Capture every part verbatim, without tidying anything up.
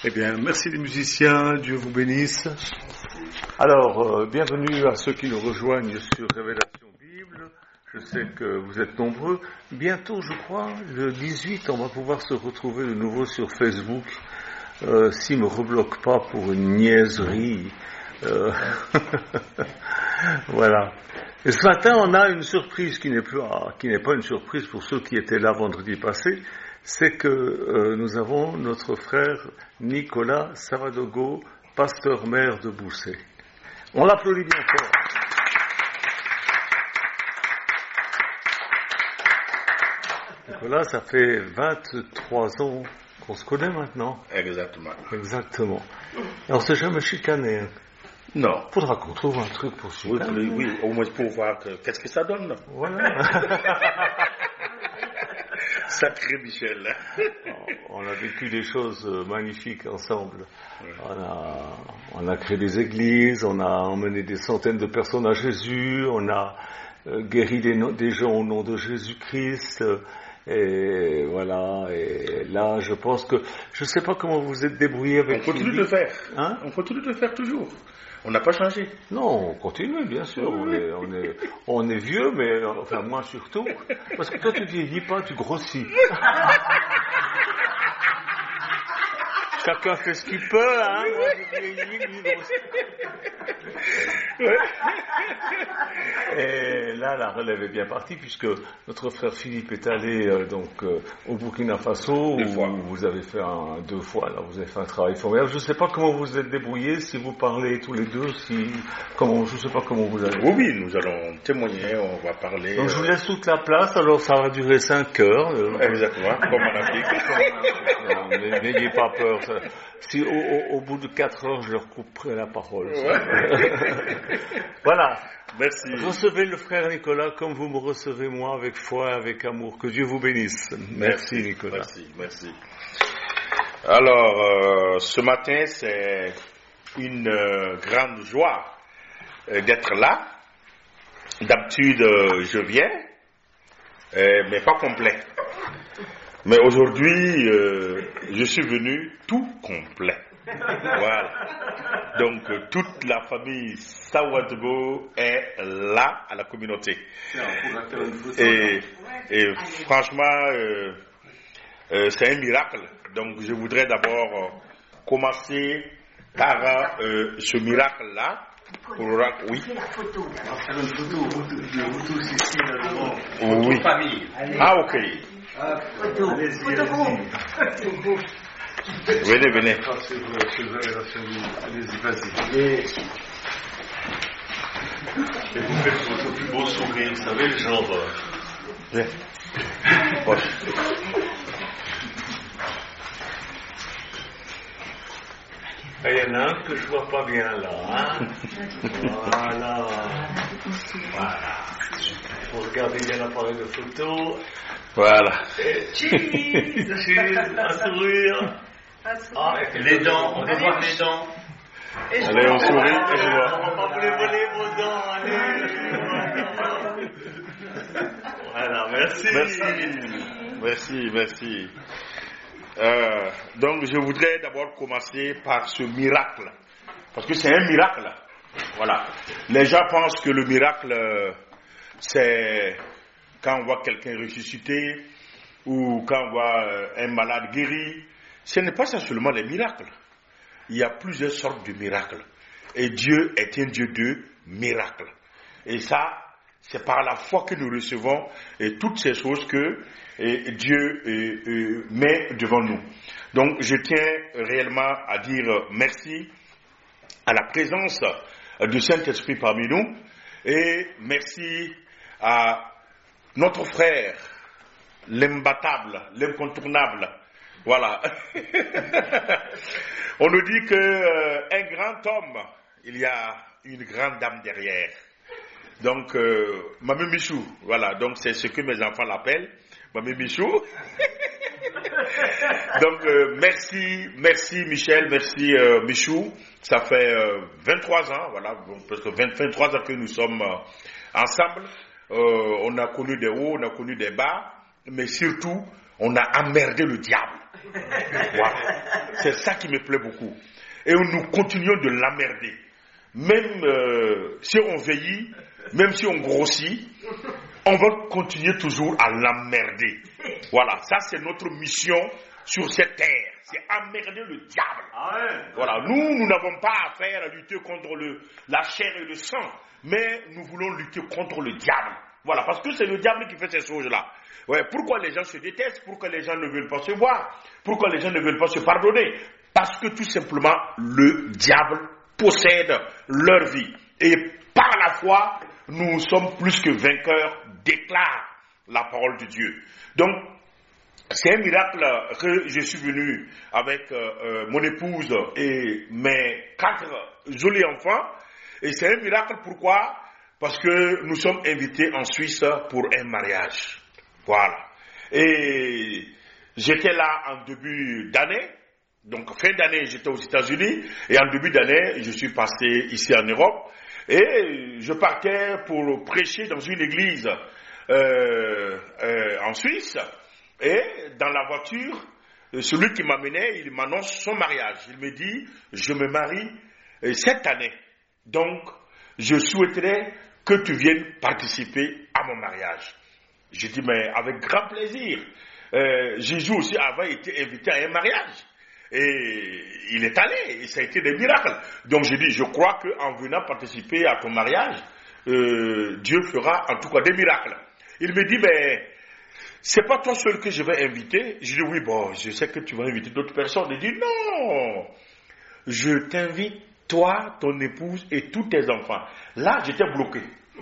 Eh bien, merci les musiciens, Dieu vous bénisse. Alors, euh, bienvenue à ceux qui nous rejoignent sur Révélation Bible. Je sais que vous êtes nombreux. Bientôt, je crois, le dix-huit, on va pouvoir se retrouver de nouveau sur Facebook, euh, s'il ne me rebloque pas pour une niaiserie. Euh, voilà. Et ce matin, on a une surprise qui n'est plus, ah, qui n'est pas une surprise pour ceux qui étaient là vendredi passé. C'est que euh, nous avons notre frère Nicolas Savadogo, pasteur-maire de Boussay. On l'applaudit bien fort. Nicolas, ça fait vingt-trois ans qu'on se connaît maintenant. Exactement. Exactement. Et on ne s'est jamais chicané. Hein. Non. Faudra qu'on trouve un truc pour chicaner. Oui, oui, au moins pour voir que, qu'est-ce que ça donne. Voilà. Sacré Michel. On a vécu des choses magnifiques ensemble. On a, on a créé des églises, on a emmené des centaines de personnes à Jésus, on a guéri des, des gens au nom de Jésus-Christ. Et voilà, et là, je pense que, je ne sais pas comment vous êtes débrouillé avec... On continue de le faire. Hein? On continue de le faire toujours. On n'a pas changé. Non, on continue, bien sûr. On est, on est, on est vieux, mais enfin moi surtout. Parce que toi, tu vieillis pas, tu grossis. Chacun fait ce qu'il peut, hein. Moi, je vieillis, lui grossit. Et là, la relève est bien partie, puisque notre frère Philippe est allé euh, donc euh, au Burkina Faso, deux fois. où vous avez fait un, deux fois, là, vous avez fait un travail formidable. Je ne sais pas comment vous vous êtes débrouillés, si vous parlez tous les deux, si, comment, je ne sais pas comment vous allez. Oui, oui, nous allons témoigner, on va parler. Donc, je vous laisse toute la place, alors ça va durer cinq heures. Euh, Exactement, comme en Afrique. N'ayez pas peur. Ça. Si au, au, au bout de quatre heures, je leur couperai la parole. Ouais. Voilà. Merci. Recevez le frère Nicolas comme vous me recevez moi, avec foi, avec amour. Que Dieu vous bénisse. Merci, merci Nicolas. Merci, merci. Alors, euh, ce matin, c'est une euh, grande joie euh, d'être là. D'habitude, euh, je viens, euh, mais pas complet. Mais aujourd'hui, euh, je suis venu tout complet. Voilà. Donc, euh, toute la famille Sawadogo est là à la communauté. Et, et franchement, euh, euh, c'est un miracle. Donc, je voudrais d'abord euh, commencer par euh, ce miracle-là. Pour oui. Oui. Ah, ok. Venez, venez. Allez-y, vas-y. Et vous faites votre plus beau sourire, vous savez, le genre. Viens. Il y en a un que je vois pas bien là, hein. Voilà. Voilà. Vous regardez bien l'appareil de photo. Voilà. Cheese. Cheese. Un sourire. Ah, les dents, on veut voir les dents. Et allez, on sourit et je vois. On va pas vous les voler vos dents, allez. Voilà, merci. Merci, merci, merci. Euh, donc, je voudrais d'abord commencer par ce miracle. Parce que c'est un miracle. Voilà. Les gens pensent que le miracle, c'est quand on voit quelqu'un ressuscité ou quand on voit un malade guéri. Ce n'est pas ça seulement les miracles. Il y a plusieurs sortes de miracles. Et Dieu est un Dieu de miracles. Et ça, c'est par la foi que nous recevons et toutes ces choses que et Dieu et, et met devant nous. Donc, je tiens réellement à dire merci à la présence du Saint-Esprit parmi nous et merci à notre frère, l'imbattable, l'incontournable. Voilà. On nous dit que euh, un grand homme, il y a une grande dame derrière. Donc, euh, Mamie Michou, voilà. Donc, c'est ce que mes enfants l'appellent. Mamie Michou. Donc, euh, merci, merci Michel, merci euh, Michou. Ça fait euh, vingt-trois ans, voilà, presque vingt, vingt-trois ans que nous sommes euh, ensemble. Euh, on a connu des hauts, on a connu des bas, mais surtout, on a emmerdé le diable. Voilà. C'est ça qui me plaît beaucoup. Et nous continuons de l'emmerder. Même euh, si on vieillit, même si on grossit, on va continuer toujours à l'emmerder. Voilà, ça c'est notre mission sur cette terre. C'est emmerder le diable. Ah ouais. Voilà, nous, nous n'avons pas affaire à lutter contre le, la chair et le sang, mais nous voulons lutter contre le diable. Voilà, parce que c'est le diable qui fait ces choses-là. Ouais, pourquoi les gens se détestent? Pourquoi les gens ne veulent pas se voir? Pourquoi les gens ne veulent pas se pardonner? Parce que tout simplement, le diable possède leur vie. Et par la foi, nous sommes plus que vainqueurs, déclare la parole de Dieu. Donc, c'est un miracle que je suis venu avec euh, euh, mon épouse et mes quatre jolis enfants. Et c'est un miracle, pourquoi? Parce que nous sommes invités en Suisse pour un mariage. Voilà. Et j'étais là en début d'année. Donc, fin d'année, j'étais aux États-Unis. Et en début d'année, je suis passé ici en Europe. Et je partais pour prêcher dans une église euh, euh, en Suisse. Et dans la voiture, celui qui m'amenait, il m'annonce son mariage. Il me dit, je me marie cette année. Donc, je souhaiterais que tu viennes participer à mon mariage. J'ai dit, mais avec grand plaisir. Euh, Jésus aussi avait été invité à un mariage. Et il est allé, et ça a été des miracles. Donc j'ai dit, je crois qu'en venant participer à ton mariage, euh, Dieu fera en tout cas des miracles. Il me dit, mais c'est pas toi seul que je vais inviter. Je dis, oui, bon, je sais que tu vas inviter d'autres personnes. Il dit, non, je t'invite, toi, ton épouse et tous tes enfants. Là, j'étais bloqué.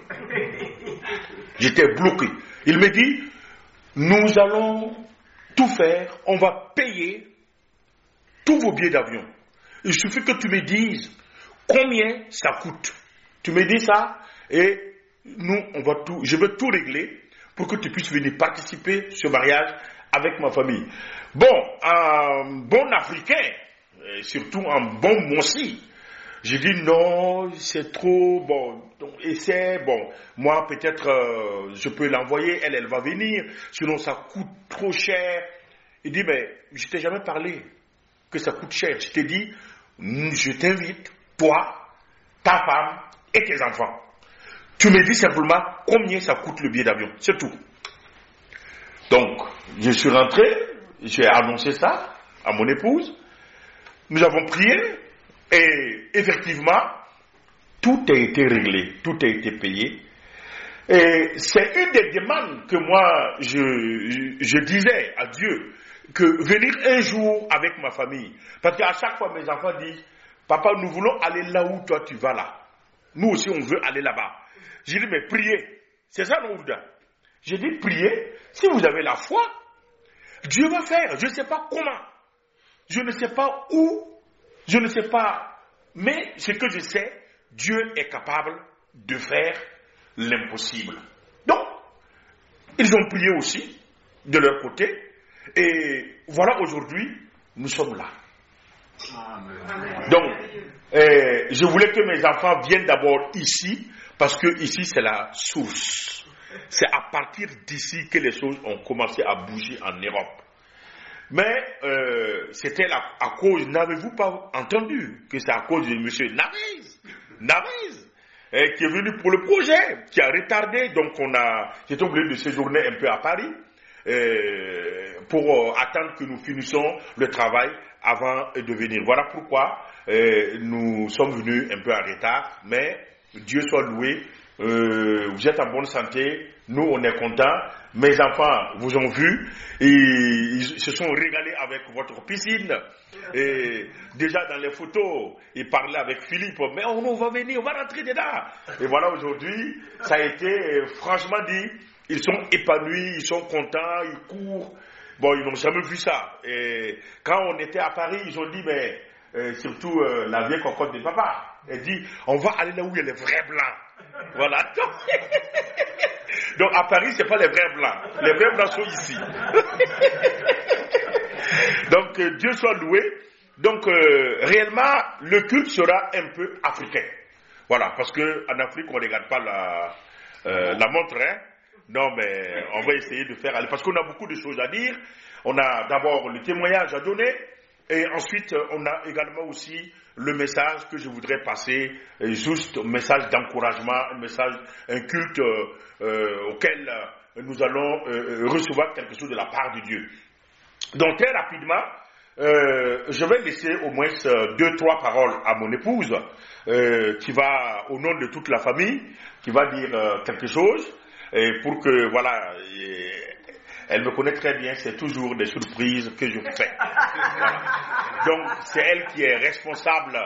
J'étais bloqué. Il me dit, nous allons tout faire, on va payer tous vos billets d'avion. Il suffit que tu me dises combien ça coûte. Tu me dis ça et nous, on va tout, je vais tout régler pour que tu puisses venir participer à ce mariage avec ma famille. Bon, un bon Africain, et surtout un bon Mossi, j'ai dit non, c'est trop, bon, et c'est, bon, moi peut-être euh, je peux l'envoyer, elle, elle va venir, sinon ça coûte trop cher. Il dit, mais je t'ai jamais parlé que ça coûte cher. Je t'ai dit, je t'invite, toi, ta femme et tes enfants. Tu me dis simplement combien ça coûte le billet d'avion. C'est tout. Donc, je suis rentré, j'ai annoncé ça à mon épouse. Nous avons prié et effectivement, tout a été réglé, tout a été payé. Et c'est une des demandes que moi, je, je, je disais à Dieu, que venir un jour avec ma famille. Parce qu'à chaque fois, mes enfants disent, papa, nous voulons aller là où toi tu vas là. Nous aussi, on veut aller là-bas. J'ai dit, mais priez. C'est ça, non, Ouda? J'ai dit, priez. Si vous avez la foi, Dieu va faire. Je ne sais pas comment. Je ne sais pas où. Je ne sais pas. Mais ce que je sais, Dieu est capable de faire l'impossible. Donc, ils ont prié aussi, de leur côté. Et voilà, aujourd'hui, nous sommes là. Amen. Donc, euh, je voulais que mes enfants viennent d'abord ici, parce que ici, c'est la source. C'est à partir d'ici que les choses ont commencé à bouger en Europe. Mais euh, c'était la, à cause, n'avez-vous pas entendu que c'est à cause de M. Nariz, Nariz, euh, qui est venu pour le projet, qui a retardé, donc on a, j'étais obligé de séjourner un peu à Paris, euh, pour euh, attendre que nous finissions le travail avant de venir. Voilà pourquoi euh, nous sommes venus un peu en retard, mais Dieu soit loué, euh, vous êtes en bonne santé, nous on est contents. Mes enfants vous ont vu, et ils se sont régalés avec votre piscine. Et déjà dans les photos, ils parlaient avec Philippe, mais on, on va venir, on va rentrer dedans. Et voilà, aujourd'hui, ça a été franchement dit, ils sont épanouis, ils sont contents, ils courent. Bon, ils n'ont jamais vu ça. Et quand on était à Paris, ils ont dit, mais euh, surtout euh, la vieille cocotte de papa, elle dit, on va aller là où il y a les vrais blancs. Voilà. Donc à Paris, ce n'est pas les vrais blancs. Les vrais blancs sont ici. Donc euh, Dieu soit loué. Donc euh, réellement, le culte sera un peu africain. Voilà, parce qu'en Afrique, on ne regarde pas la, euh, la montre. Hein. Non, mais on va essayer de faire aller. Parce qu'on a beaucoup de choses à dire. on a d'abord le témoignage à donner, et ensuite on a également aussi le message que je voudrais passer, juste un message d'encouragement, un message, un culte euh, euh, auquel nous allons euh, recevoir quelque chose de la part de Dieu. Donc très rapidement, euh, je vais laisser au moins deux, trois paroles à mon épouse, euh, qui va, au nom de toute la famille, qui va dire euh, quelque chose, et pour que, voilà, et, elle me connaît très bien, c'est toujours des surprises que je fais. Donc c'est elle qui est responsable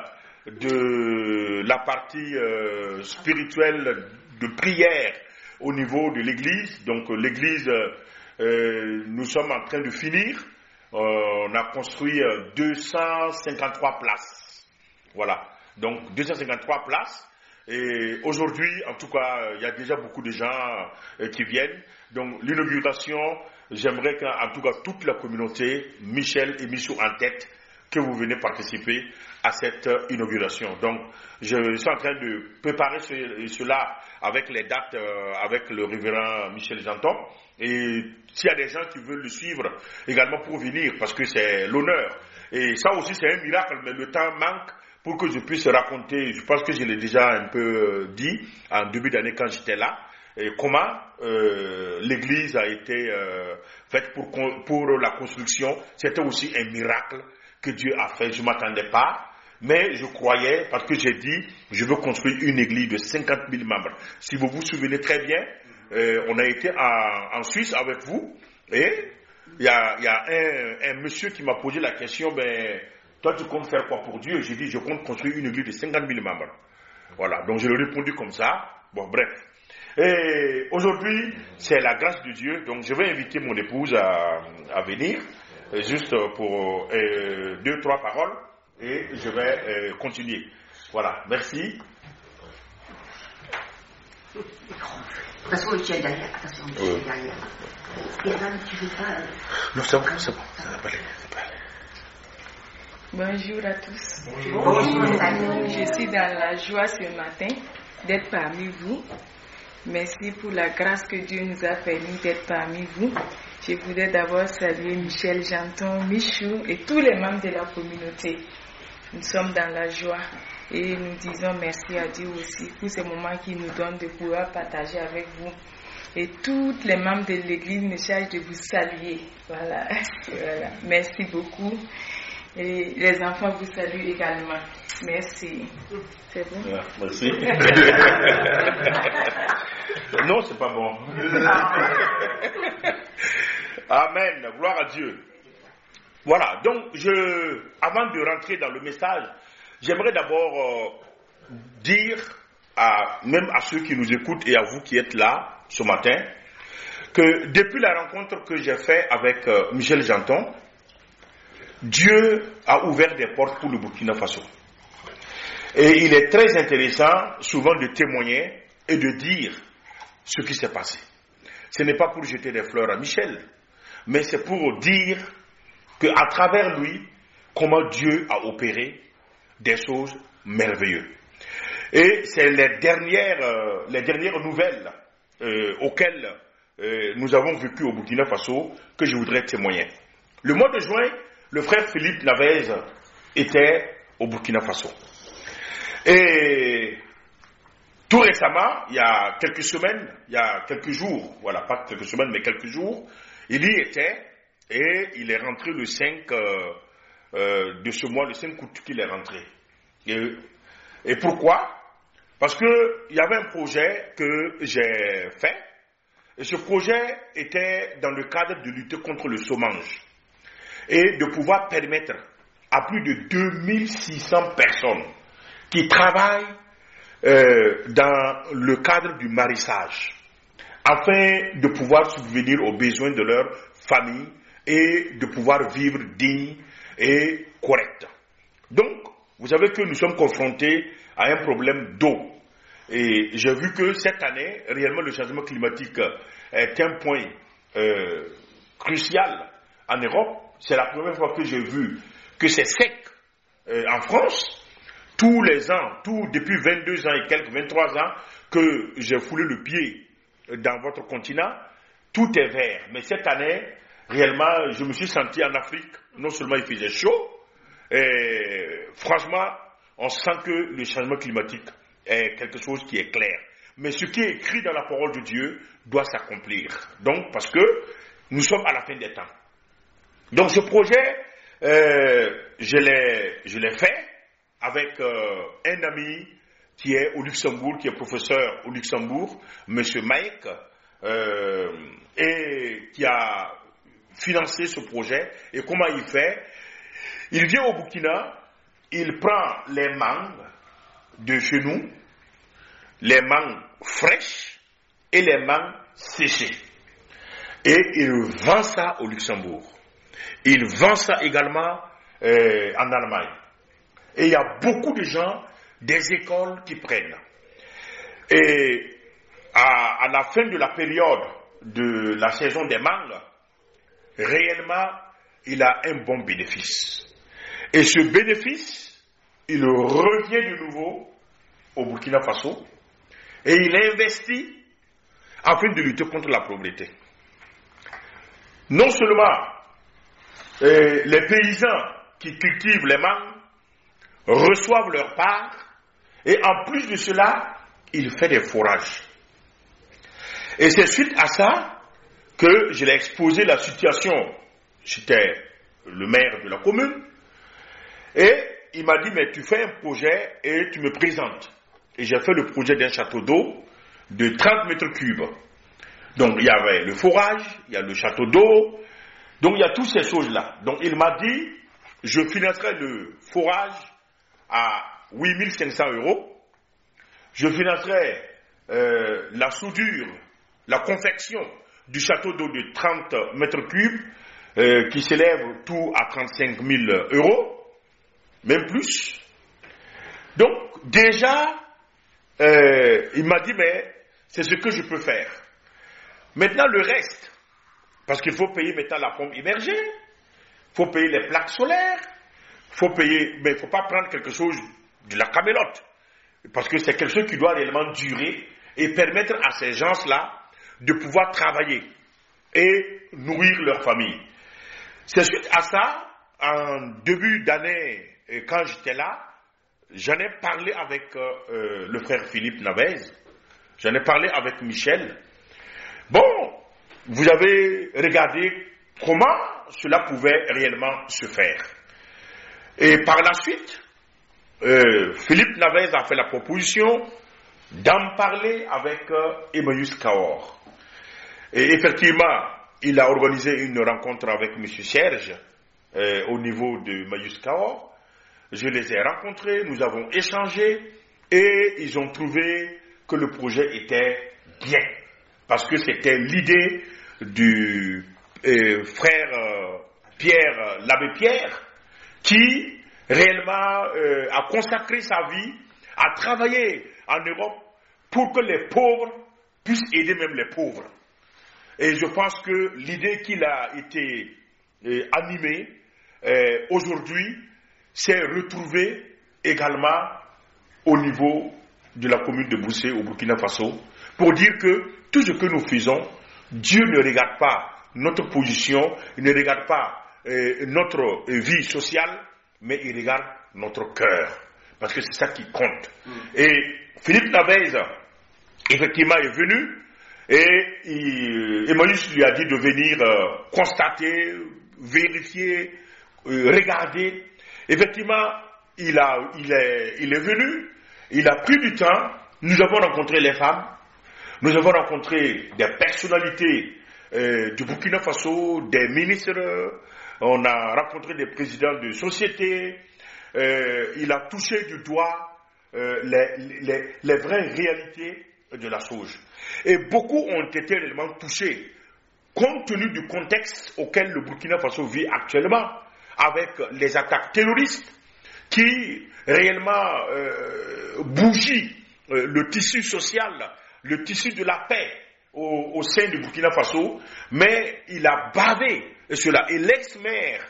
de la partie euh, spirituelle de prière au niveau de l'église. Donc l'église, euh, nous sommes en train de finir. Euh, on a construit deux cent cinquante-trois places. Voilà. Donc deux cent cinquante-trois places. Et aujourd'hui, en tout cas, il y a déjà beaucoup de gens euh, qui viennent. Donc l'inauguration, j'aimerais qu'en tout cas toute la communauté, Michel et Michou en tête, que vous venez participer à cette inauguration. Donc je suis en train de préparer ce, cela avec les dates, euh, avec le révérend Michel Janton. Et s'il y a des gens qui veulent le suivre également pour venir, parce que c'est l'honneur. Et ça aussi c'est un miracle, mais le temps manque pour que je puisse raconter, je pense que je l'ai déjà un peu dit en début d'année quand j'étais là, et comment euh, l'église a été euh, faite pour, pour la construction. C'était aussi un miracle que Dieu a fait. Je ne m'attendais pas, mais je croyais, parce que j'ai dit, je veux construire une église de cinquante mille membres. Si vous vous souvenez très bien, euh, on a été en, en Suisse avec vous, et il y a, y a un, un monsieur qui m'a posé la question, ben, toi tu comptes faire quoi pour Dieu? J'ai dit, je compte construire une église de cinquante mille membres. Voilà, donc je lui ai répondu comme ça. Bon, bref. Et aujourd'hui, c'est la grâce de Dieu, donc je vais inviter mon épouse à, à venir, juste pour euh, deux, trois paroles, et je vais euh, continuer. Voilà, merci. Parce que tu es derrière, attention, tu es derrière. Stéphane, tu veux pas... Non, c'est bon, c'est bon, ça va pas aller, ça va pas aller. Bonjour à tous. Bonjour. Je suis dans la joie ce matin d'être parmi vous. Merci pour la grâce que Dieu nous a permis d'être parmi vous. Je voudrais d'abord saluer Michel Janton, Michou et tous les membres de la communauté. Nous sommes dans la joie et nous disons merci à Dieu aussi pour ces moments qu'il nous donne de pouvoir partager avec vous. Et tous les membres de l'église me chargent de vous saluer. Voilà. Voilà. Merci beaucoup. Et les enfants vous saluent également. Merci. C'est bon? Yeah, merci. Non, c'est pas bon. Amen. Gloire à Dieu. Voilà. Donc, je, avant de rentrer dans le message, j'aimerais d'abord euh, dire, à, même à ceux qui nous écoutent et à vous qui êtes là ce matin, que depuis la rencontre que j'ai faite avec euh, Michel Janton, Dieu a ouvert des portes pour le Burkina Faso. Et il est très intéressant souvent de témoigner et de dire ce qui s'est passé. Ce n'est pas pour jeter des fleurs à Michel, mais c'est pour dire qu'à travers lui, comment Dieu a opéré des choses merveilleuses. Et c'est les dernières, euh, les dernières nouvelles euh, auxquelles euh, nous avons vécu au Burkina Faso que je voudrais témoigner. Le mois de juin, le frère Philippe Lavez était au Burkina Faso. Et tout récemment, il y a quelques semaines, il y a quelques jours, voilà, pas quelques semaines, mais quelques jours, il y était et il est rentré le cinq euh, euh, de ce mois, le cinq août qu'il est rentré. Et, et pourquoi? Parce qu'il y avait un projet que j'ai fait, et ce projet était dans le cadre de lutter contre le chômage et de pouvoir permettre à plus de deux mille six cents personnes qui travaillent euh, dans le cadre du maraîchage, afin de pouvoir subvenir aux besoins de leur famille et de pouvoir vivre digne et correct. Donc, vous savez que nous sommes confrontés à un problème d'eau. Et j'ai vu que cette année, réellement, le changement climatique est un point euh, crucial en Europe. C'est la première fois que j'ai vu que c'est sec euh, en France. Tous les ans, tout, depuis vingt-deux ans et quelques, vingt-trois ans, que j'ai foulé le pied dans votre continent, tout est vert. Mais cette année, réellement, je me suis senti en Afrique. Non seulement il faisait chaud, et franchement, on sent que le changement climatique est quelque chose qui est clair. Mais ce qui est écrit dans la parole de Dieu doit s'accomplir. Donc, parce que nous sommes à la fin des temps. Donc, ce projet, euh, je l'ai, je l'ai fait avec euh, un ami qui est au Luxembourg, qui est professeur au Luxembourg, M. Mike, euh, et qui a financé ce projet. Et comment il fait? Il vient au Burkina, il prend les mangues de chez nous, les mangues fraîches et les mangues séchées. Et il vend ça au Luxembourg. Il vend ça également euh, en Allemagne. Et il y a beaucoup de gens des écoles qui prennent. Et à, à la fin de la période de la saison des mangues, réellement, il a un bon bénéfice. Et ce bénéfice, il revient de nouveau au Burkina Faso et il investit afin de lutter contre la pauvreté. Non seulement euh, les paysans qui cultivent les mangues reçoivent leur part, et en plus de cela, il fait des forages. Et c'est suite à ça que je l'ai exposé la situation. J'étais le maire de la commune, et il m'a dit, mais tu fais un projet et tu me présentes. Et j'ai fait le projet d'un château d'eau de trente mètres cubes. Donc il y avait le forage, il y a le château d'eau, donc il y a toutes ces choses-là. Donc il m'a dit, je financerai le forage à huit mille cinq cents euros, je financerai euh, la soudure, la confection du château d'eau de trente mètres cubes, euh, qui s'élève tout à trente-cinq mille euros, même plus. Donc déjà, euh, il m'a dit, mais c'est ce que je peux faire. Maintenant le reste, parce qu'il faut payer maintenant la pompe immergée, il faut payer les plaques solaires, il faut payer, mais il ne faut pas prendre quelque chose de la camélote, parce que c'est quelque chose qui doit réellement durer et permettre à ces gens-là de pouvoir travailler et nourrir leur famille. C'est suite à ça, en début d'année, quand j'étais là, j'en ai parlé avec euh, le frère Philippe Navez, j'en ai parlé avec Michel. Bon, vous avez regardé comment cela pouvait réellement se faire. Et par la suite, euh, Philippe Navez a fait la proposition d'en parler avec euh, Emmaüs Kaor. Et effectivement, il a organisé une rencontre avec M. Serge euh, au niveau de Emmaüs Kaor. Je les ai rencontrés, nous avons échangé et ils ont trouvé que le projet était bien. Parce que c'était l'idée du euh, frère euh, Pierre, euh, l'abbé Pierre, qui réellement euh, a consacré sa vie à travailler en Europe pour que les pauvres puissent aider même les pauvres. Et je pense que l'idée qu'il a été euh, animée euh, aujourd'hui s'est retrouvée également au niveau de la commune de Boussé au Burkina Faso, pour dire que tout ce que nous faisons, Dieu ne regarde pas notre position, il ne regarde pas euh, notre euh, vie sociale, mais il regarde notre cœur, parce que c'est ça qui compte. Mm. Et Philippe Navez, effectivement, est venu, et il, Emmaüs lui a dit de venir euh, constater, vérifier, euh, regarder. Effectivement, il, a, il, est, il est venu, il a pris du temps, nous avons rencontré les femmes, nous avons rencontré des personnalités euh, du Burkina Faso, des ministres, on a rencontré des présidents de sociétés, euh, il a touché du doigt euh, les, les, les vraies réalités de la chose. Et beaucoup ont été réellement touchés, compte tenu du contexte auquel le Burkina Faso vit actuellement, avec les attaques terroristes qui réellement euh, bougent euh, le tissu social, le tissu de la paix au, au sein du Burkina Faso, mais il a bavé cela. Et l'ex-maire,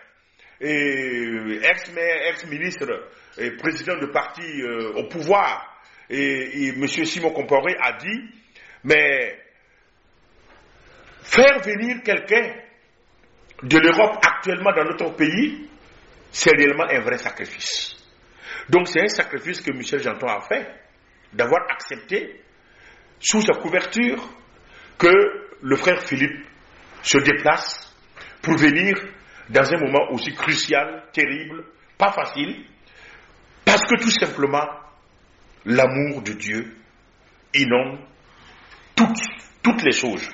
et ex-maire, ex-ministre, et président de parti euh, au pouvoir, et, et M. Simon Compaoré a dit, mais faire venir quelqu'un de l'Europe actuellement dans notre pays, c'est réellement un vrai sacrifice. Donc c'est un sacrifice que Michel Janton a fait, d'avoir accepté, sous sa couverture, que le frère Philippe se déplace pour venir dans un moment aussi crucial, terrible, pas facile, parce que tout simplement, l'amour de Dieu inonde toutes, toutes les choses.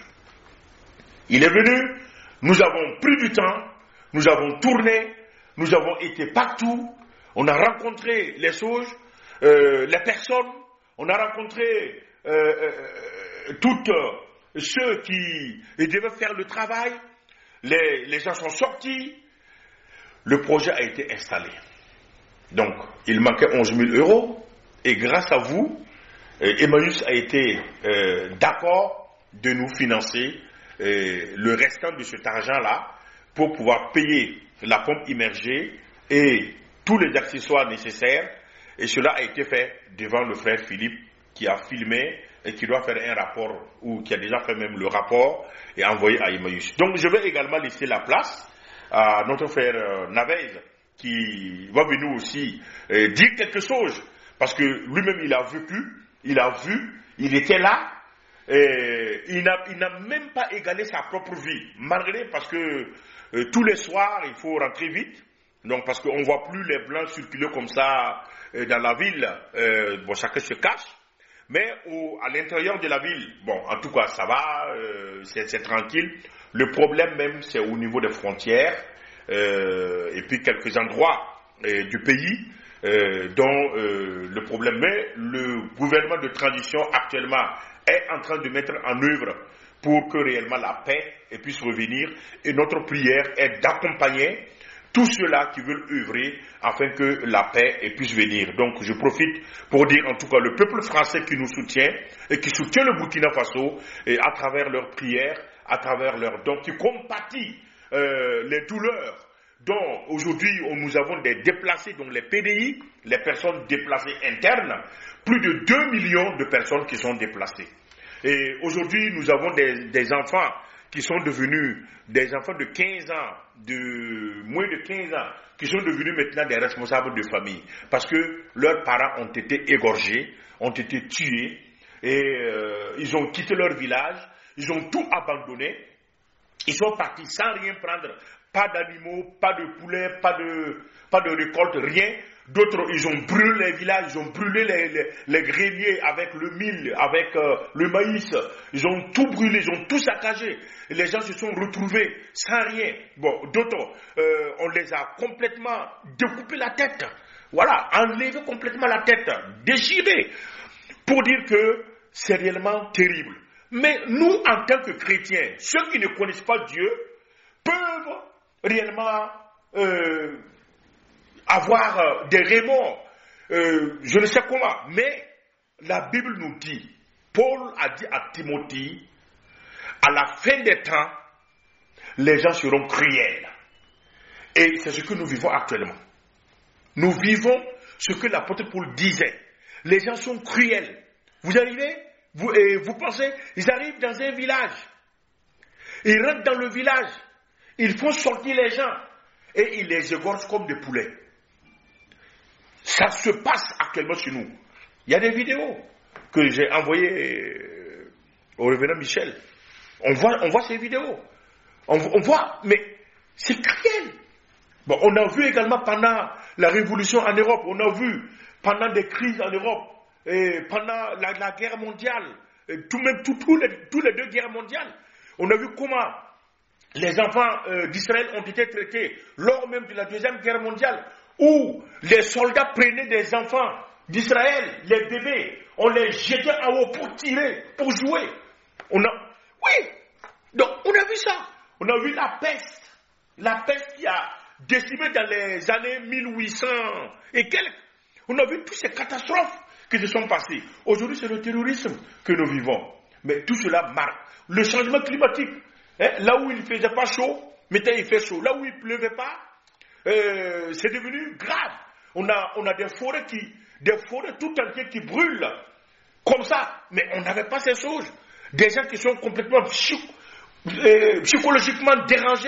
Il est venu, nous avons pris du temps, nous avons tourné, nous avons été partout, on a rencontré les choses, euh, les personnes, on a rencontré euh, euh, toutes ceux qui devaient faire le travail, les, les gens sont sortis, le projet a été installé. Donc, il manquait onze mille euros, et grâce à vous, euh, Emmaüs a été euh, d'accord de nous financer euh, le restant de cet argent-là pour pouvoir payer la pompe immergée et tous les accessoires nécessaires, et cela a été fait devant le frère Philippe qui a filmé et qui doit faire un rapport, ou qui a déjà fait même le rapport et envoyé à Emmaüs. Donc je vais également laisser la place à notre frère euh, Navez qui va venir aussi euh, dire quelque chose, parce que lui-même il a vécu, il a vu, il était là, et il n'a, il n'a même pas égalé sa propre vie, malgré parce que euh, tous les soirs il faut rentrer vite. Donc parce qu'on ne voit plus les blancs circuler comme ça euh, dans la ville, euh, bon chacun se cache, mais au, à l'intérieur de la ville, bon en tout cas ça va, euh, c'est, c'est tranquille. Le problème même c'est au niveau des frontières euh, et puis quelques endroits euh, du pays euh, dont euh, le problème, mais le gouvernement de transition actuellement est en train de mettre en œuvre pour que réellement la paix puisse revenir, et notre prière est d'accompagner tous ceux-là qui veulent œuvrer afin que la paix puisse venir. Donc je profite pour dire en tout cas le peuple français qui nous soutient et qui soutient le Burkina Faso, et à travers leurs prières, à travers leurs dons, qui compatit euh, les douleurs dont aujourd'hui nous avons des déplacés, donc les P D I, les personnes déplacées internes, plus de deux millions de personnes qui sont déplacées. Et aujourd'hui nous avons des, des enfants qui sont devenus des enfants de quinze ans, de moins de quinze ans, qui sont devenus maintenant des responsables de famille, parce que leurs parents ont été égorgés, ont été tués, et euh, ils ont quitté leur village, ils ont tout abandonné, ils sont partis sans rien prendre, pas d'animaux, pas de poulets, pas de, pas de récolte, rien. D'autres, ils ont brûlé les villages, ils ont brûlé les, les, les greniers avec le mil, avec euh, le maïs. Ils ont tout brûlé, ils ont tout saccagé. Et les gens se sont retrouvés sans rien. Bon, d'autres, euh, on les a complètement découpé la tête. Voilà, enlevé complètement la tête, déchiré. Pour dire que c'est réellement terrible. Mais nous, en tant que chrétiens, ceux qui ne connaissent pas Dieu, peuvent réellement euh, avoir euh, des remords, euh, je ne sais comment, mais la Bible nous dit, Paul a dit à Timothée, à la fin des temps, les gens seront cruels. Et c'est ce que nous vivons actuellement. Nous vivons ce que l'apôtre Paul disait. Les gens sont cruels. Vous arrivez, vous, et vous pensez, ils arrivent dans un village. Ils rentrent dans le village. Ils font sortir les gens. Et ils les égorgent comme des poulets. Ça se passe actuellement chez nous. Il y a des vidéos que j'ai envoyées au révérend Michel. On voit, on voit ces vidéos. On, on voit, mais c'est cruel. Bon, on a vu également pendant la révolution en Europe, on a vu pendant des crises en Europe, et pendant la, la guerre mondiale, tout même tout, tout les, tous les deux guerres mondiales, on a vu comment les enfants euh, d'Israël ont été traités lors même de la deuxième guerre mondiale, où les soldats prenaient des enfants d'Israël, les bébés, on les jetait en haut pour tirer, pour jouer. On a, oui, donc on a vu ça. On a vu la peste, la peste qui a décimé dans les années mille huit cents et quelques. On a vu toutes ces catastrophes qui se sont passées. Aujourd'hui, c'est le terrorisme que nous vivons. Mais tout cela marque le changement climatique. Hein, là où il ne faisait pas chaud, maintenant il fait chaud. Là où il ne pleuvait pas, euh, c'est devenu grave. On a, on a des forêts qui, des forêts tout entières qui brûlent comme ça. Mais on n'avait pas ces choses. Des gens qui sont complètement psych, euh, psychologiquement dérangés,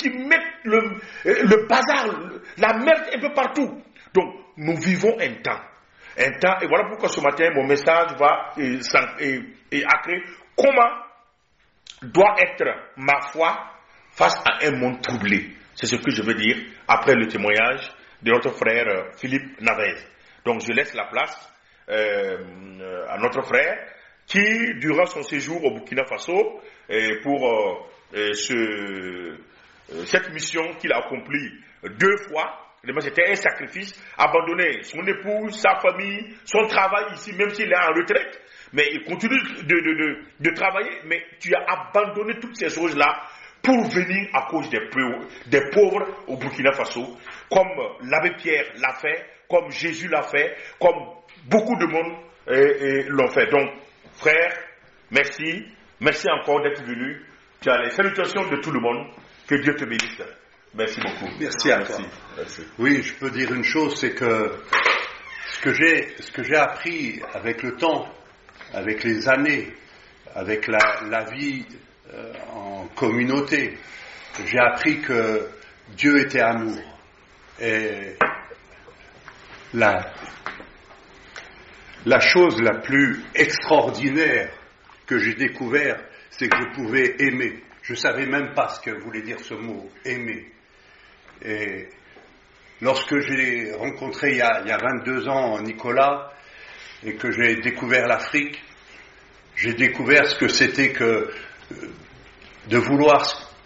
qui mettent le, le bazar, la merde un peu partout. Donc, nous vivons un temps. Un temps, et voilà pourquoi ce matin, mon message va et, et, et accrer comment doit être ma foi face à un monde troublé. C'est ce que je veux dire après le témoignage de notre frère Philippe Navez. Donc, je laisse la place euh, à notre frère qui, durant son séjour au Burkina Faso, euh, pour euh, ce, euh, cette mission qu'il a accomplie deux fois, c'était un sacrifice, abandonner son épouse, sa famille, son travail ici, même s'il est en retraite, mais il continue de, de, de, de travailler, mais tu as abandonné toutes ces choses-là pour venir à cause des pauvres, des pauvres au Burkina Faso, comme l'abbé Pierre l'a fait, comme Jésus l'a fait, comme beaucoup de monde et, et l'ont fait. Donc, frère, merci, merci encore d'être venu. Tu as les salutations de tout le monde. Que Dieu te bénisse. Merci beaucoup. Merci à toi. Merci. Merci. Oui, je peux dire une chose, c'est que ce que j'ai, ce que j'ai appris avec le temps, avec les années, avec la, la vie euh, en communauté, j'ai appris que Dieu était amour. Et la, la chose la plus extraordinaire que j'ai découvert, c'est que je pouvais aimer. Je ne savais même pas ce que voulait dire ce mot, aimer. Et lorsque j'ai rencontré il y a, il y a vingt-deux ans Nicolas et que j'ai découvert l'Afrique, j'ai découvert ce que c'était que de vouloir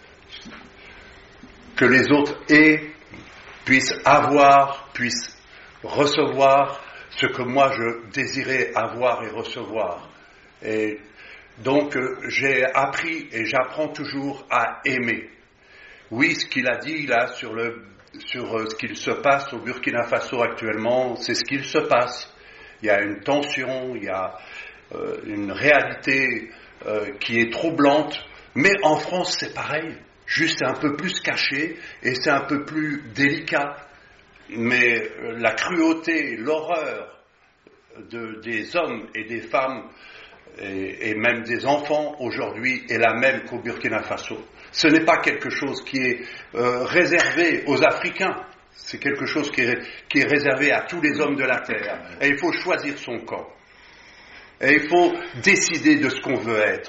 que les autres aient, puissent avoir, puissent recevoir ce que moi je désirais avoir et recevoir. Et donc j'ai appris et j'apprends toujours à aimer. Oui, ce qu'il a dit là sur, le, sur ce qu'il se passe au Burkina Faso actuellement, c'est ce qu'il se passe. Il y a une tension, il y a euh, une réalité euh, qui est troublante, mais en France c'est pareil, juste un peu plus caché et c'est un peu plus délicat. Mais euh, la cruauté, l'horreur de, des hommes et des femmes et, et même des enfants aujourd'hui est la même qu'au Burkina Faso. Ce n'est pas quelque chose qui est euh, réservé aux Africains, c'est quelque chose qui est, qui est réservé à tous les hommes de la terre. Et il faut choisir son camp. Et il faut décider de ce qu'on veut être.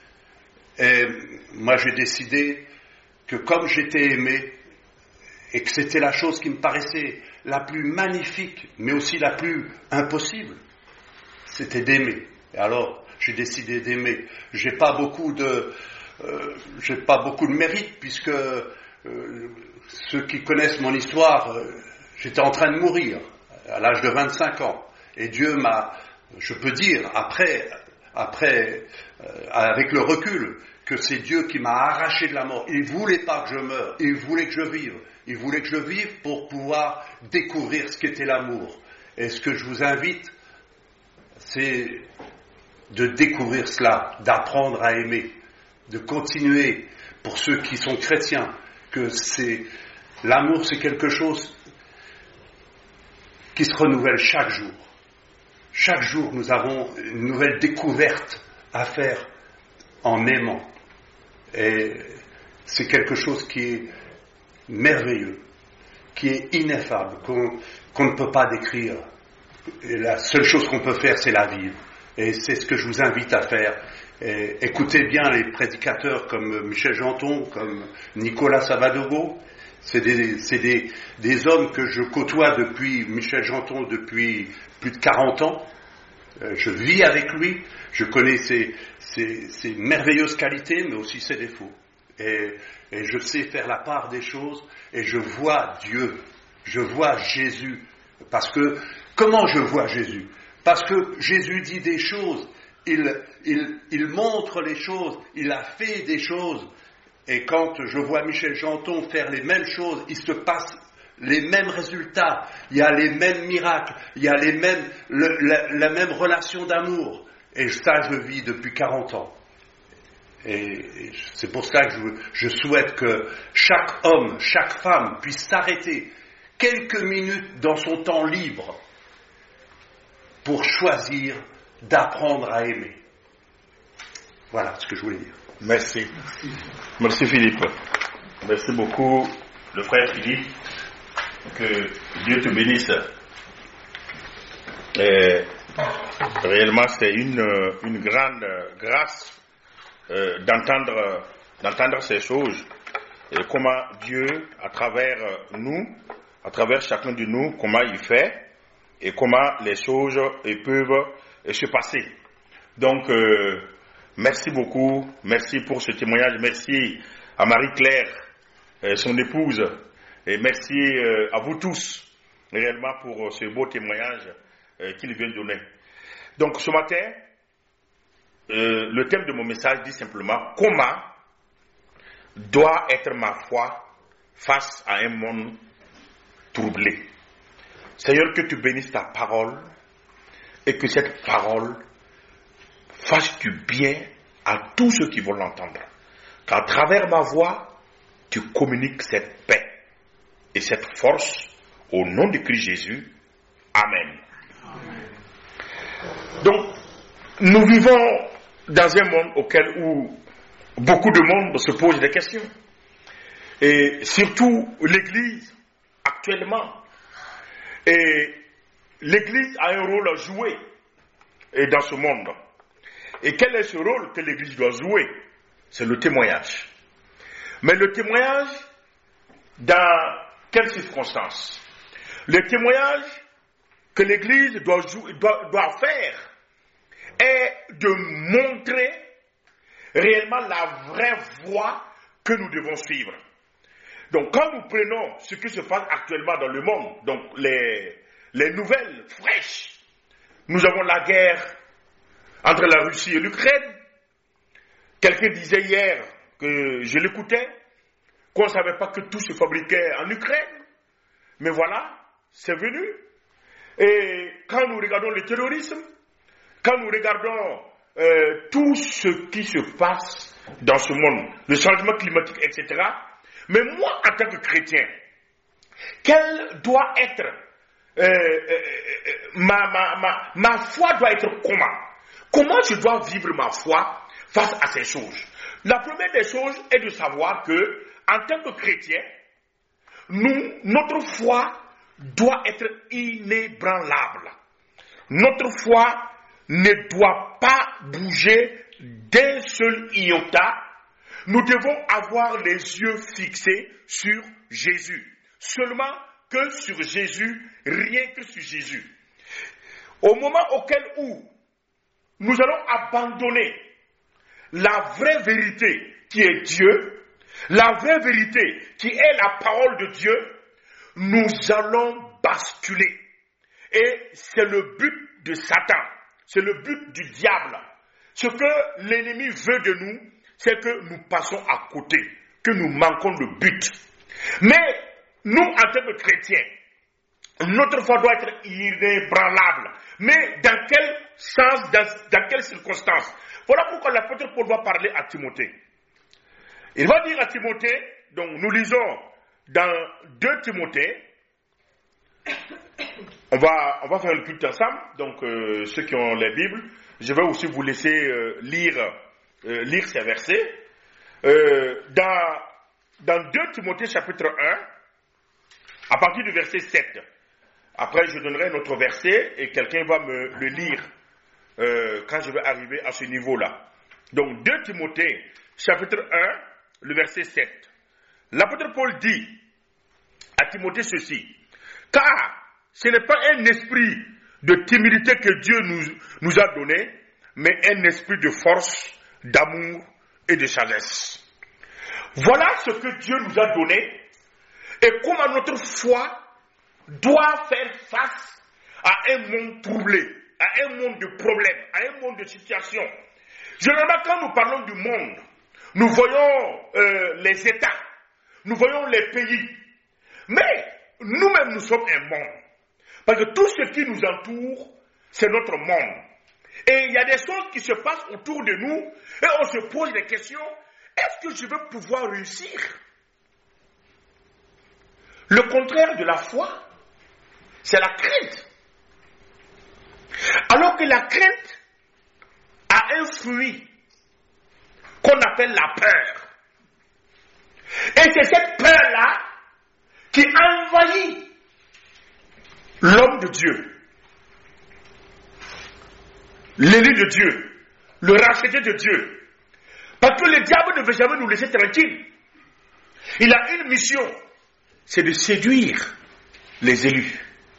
Et moi j'ai décidé que comme j'étais aimé, et que c'était la chose qui me paraissait la plus magnifique, mais aussi la plus impossible, c'était d'aimer. Et alors, j'ai décidé d'aimer. J'ai pas beaucoup de... Euh, j'ai pas beaucoup de mérite puisque euh, ceux qui connaissent mon histoire, euh, j'étais en train de mourir à l'âge de vingt-cinq ans et Dieu m'a, je peux dire après, après euh, avec le recul, que c'est Dieu qui m'a arraché de la mort. Il voulait pas que je meure, il voulait que je vive, il voulait que je vive pour pouvoir découvrir ce qu'était l'amour. Et ce que je vous invite, c'est de découvrir cela, d'apprendre à aimer, de continuer, pour ceux qui sont chrétiens, que c'est l'amour, c'est quelque chose qui se renouvelle chaque jour. Chaque jour, nous avons une nouvelle découverte à faire en aimant. Et c'est quelque chose qui est merveilleux, qui est ineffable, qu'on, qu'on ne peut pas décrire. Et la seule chose qu'on peut faire, c'est la vivre. Et c'est ce que je vous invite à faire. Et écoutez bien les prédicateurs comme Michel Janton, comme Nicolas Savadogo. C'est des, c'est des, des hommes que je côtoie depuis, Michel Janton, depuis plus de quarante ans. Euh, je vis avec lui, je connais ses, ses, ses merveilleuses qualités, mais aussi ses défauts. Et, et je sais faire la part des choses, et je vois Dieu, je vois Jésus. Parce que, comment je vois Jésus ? Parce que Jésus dit des choses, il, il, il montre les choses, il a fait des choses. Et quand je vois Michel Janton faire les mêmes choses, il se passe les mêmes résultats, il y a les mêmes miracles, il y a les mêmes, le, la, la même relation d'amour. Et ça, je vis depuis quarante ans. Et, et c'est pour ça que je, je souhaite que chaque homme, chaque femme puisse s'arrêter quelques minutes dans son temps libre pour choisir d'apprendre à aimer. Voilà ce que je voulais dire. Merci. Merci Philippe. Merci beaucoup, le frère Philippe. Que Dieu te bénisse. Et réellement, c'est une, une grande grâce euh, d'entendre, d'entendre ces choses. Et comment Dieu, à travers nous, à travers chacun de nous, comment il fait et comment les choses peuvent se passer. Donc, euh, merci beaucoup. Merci pour ce témoignage. Merci à Marie-Claire, euh, son épouse. Et merci euh, à vous tous, réellement, pour ce beau témoignage euh, qu'il vient de donner. Donc, ce matin, euh, le thème de mon message dit simplement « Comment doit être ma foi face à un monde troublé ?» Seigneur, que tu bénisses ta parole et que cette parole fasse du bien à tous ceux qui vont l'entendre. Qu'à travers ma voix, tu communiques cette paix et cette force au nom de Christ Jésus. Amen. Amen. Donc, nous vivons dans un monde auquel où beaucoup de monde se pose des questions. Et surtout l'Église, actuellement. Et l'Église a un rôle à jouer dans ce monde. Et quel est ce rôle que l'Église doit jouer? C'est le témoignage. Mais le témoignage, dans quelles circonstances? Le témoignage que l'Église doit, jouer, doit, doit faire est de montrer réellement la vraie voie que nous devons suivre. Donc quand nous prenons ce qui se passe actuellement dans le monde, donc les, les nouvelles fraîches, nous avons la guerre entre la Russie et l'Ukraine. Quelqu'un disait hier, que je l'écoutais, qu'on ne savait pas que tout se fabriquait en Ukraine. Mais voilà, c'est venu. Et quand nous regardons le terrorisme, quand nous regardons euh, tout ce qui se passe dans ce monde, le changement climatique, et cetera, mais moi, en tant que chrétien, quelle doit être euh, euh, ma, ma, ma, ma foi doit être comment? Comment je dois vivre ma foi face à ces choses? La première des choses est de savoir que, en tant que chrétien, nous, notre foi doit être inébranlable. Notre foi ne doit pas bouger d'un seul iota. Nous devons avoir les yeux fixés sur Jésus. Seulement que sur Jésus, rien que sur Jésus. Au moment auquel où nous allons abandonner la vraie vérité qui est Dieu, la vraie vérité qui est la parole de Dieu, nous allons basculer. Et c'est le but de Satan, c'est le but du diable. Ce que l'ennemi veut de nous, c'est que nous passons à côté, que nous manquons le but. Mais nous, en tant que chrétiens, notre foi doit être inébranlable. Mais dans quel sens, dans, dans quelles circonstances? Voilà pourquoi l'apôtre Paul va parler à Timothée. Il va dire à Timothée, donc nous lisons dans deux Timothée, on va, on va faire le culte ensemble, donc euh, ceux qui ont les Bibles, je vais aussi vous laisser euh, lire, euh, lire ces versets. Euh, dans, dans deux Timothée chapitre un, à partir du verset sept, après je donnerai un autre verset et quelqu'un va me le lire euh, quand je vais arriver à ce niveau-là. Donc deux Timothée chapitre un, le verset sept. L'apôtre Paul dit à Timothée ceci: car ce n'est pas un esprit de timidité que Dieu nous, nous a donné, mais un esprit de force, d'amour et de sagesse. Voilà ce que Dieu nous a donné et comment notre foi doit faire face à un monde troublé, à un monde de problèmes, à un monde de situations. Généralement, quand nous parlons du monde, nous voyons euh, les États, nous voyons les pays, mais nous-mêmes nous sommes un monde. Parce que tout ce qui nous entoure, c'est notre monde. Et il y a des choses qui se passent autour de nous et on se pose des questions. Est-ce que je vais pouvoir réussir? Le contraire de la foi, c'est la crainte. Alors que la crainte a un fruit qu'on appelle la peur. Et c'est cette peur-là qui envahit l'homme de Dieu, l'élu de Dieu, le racheté de Dieu. Parce que le diable ne veut jamais nous laisser tranquilles. Il a une mission, c'est de séduire les élus.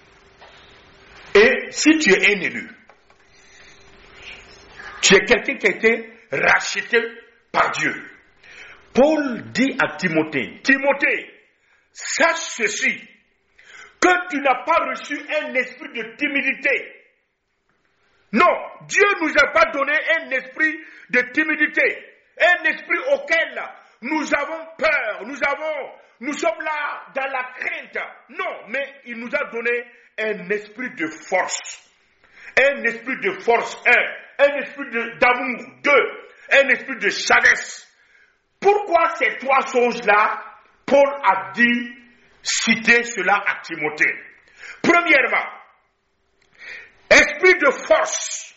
Et si tu es un élu, tu es quelqu'un qui a été racheté par Dieu. Paul dit à Timothée, Timothée, sache ceci, que tu n'as pas reçu un esprit de timidité. Non, Dieu ne nous a pas donné un esprit de timidité, un esprit auquel nous avons peur, nous avons, nous sommes là dans la crainte. Non, mais il nous a donné un esprit de force. Un esprit de force, un. Un esprit de, d'amour, deux. Un esprit de sagesse. Pourquoi ces trois choses-là, Paul a dit, citer cela à Timothée? Premièrement, esprit de force.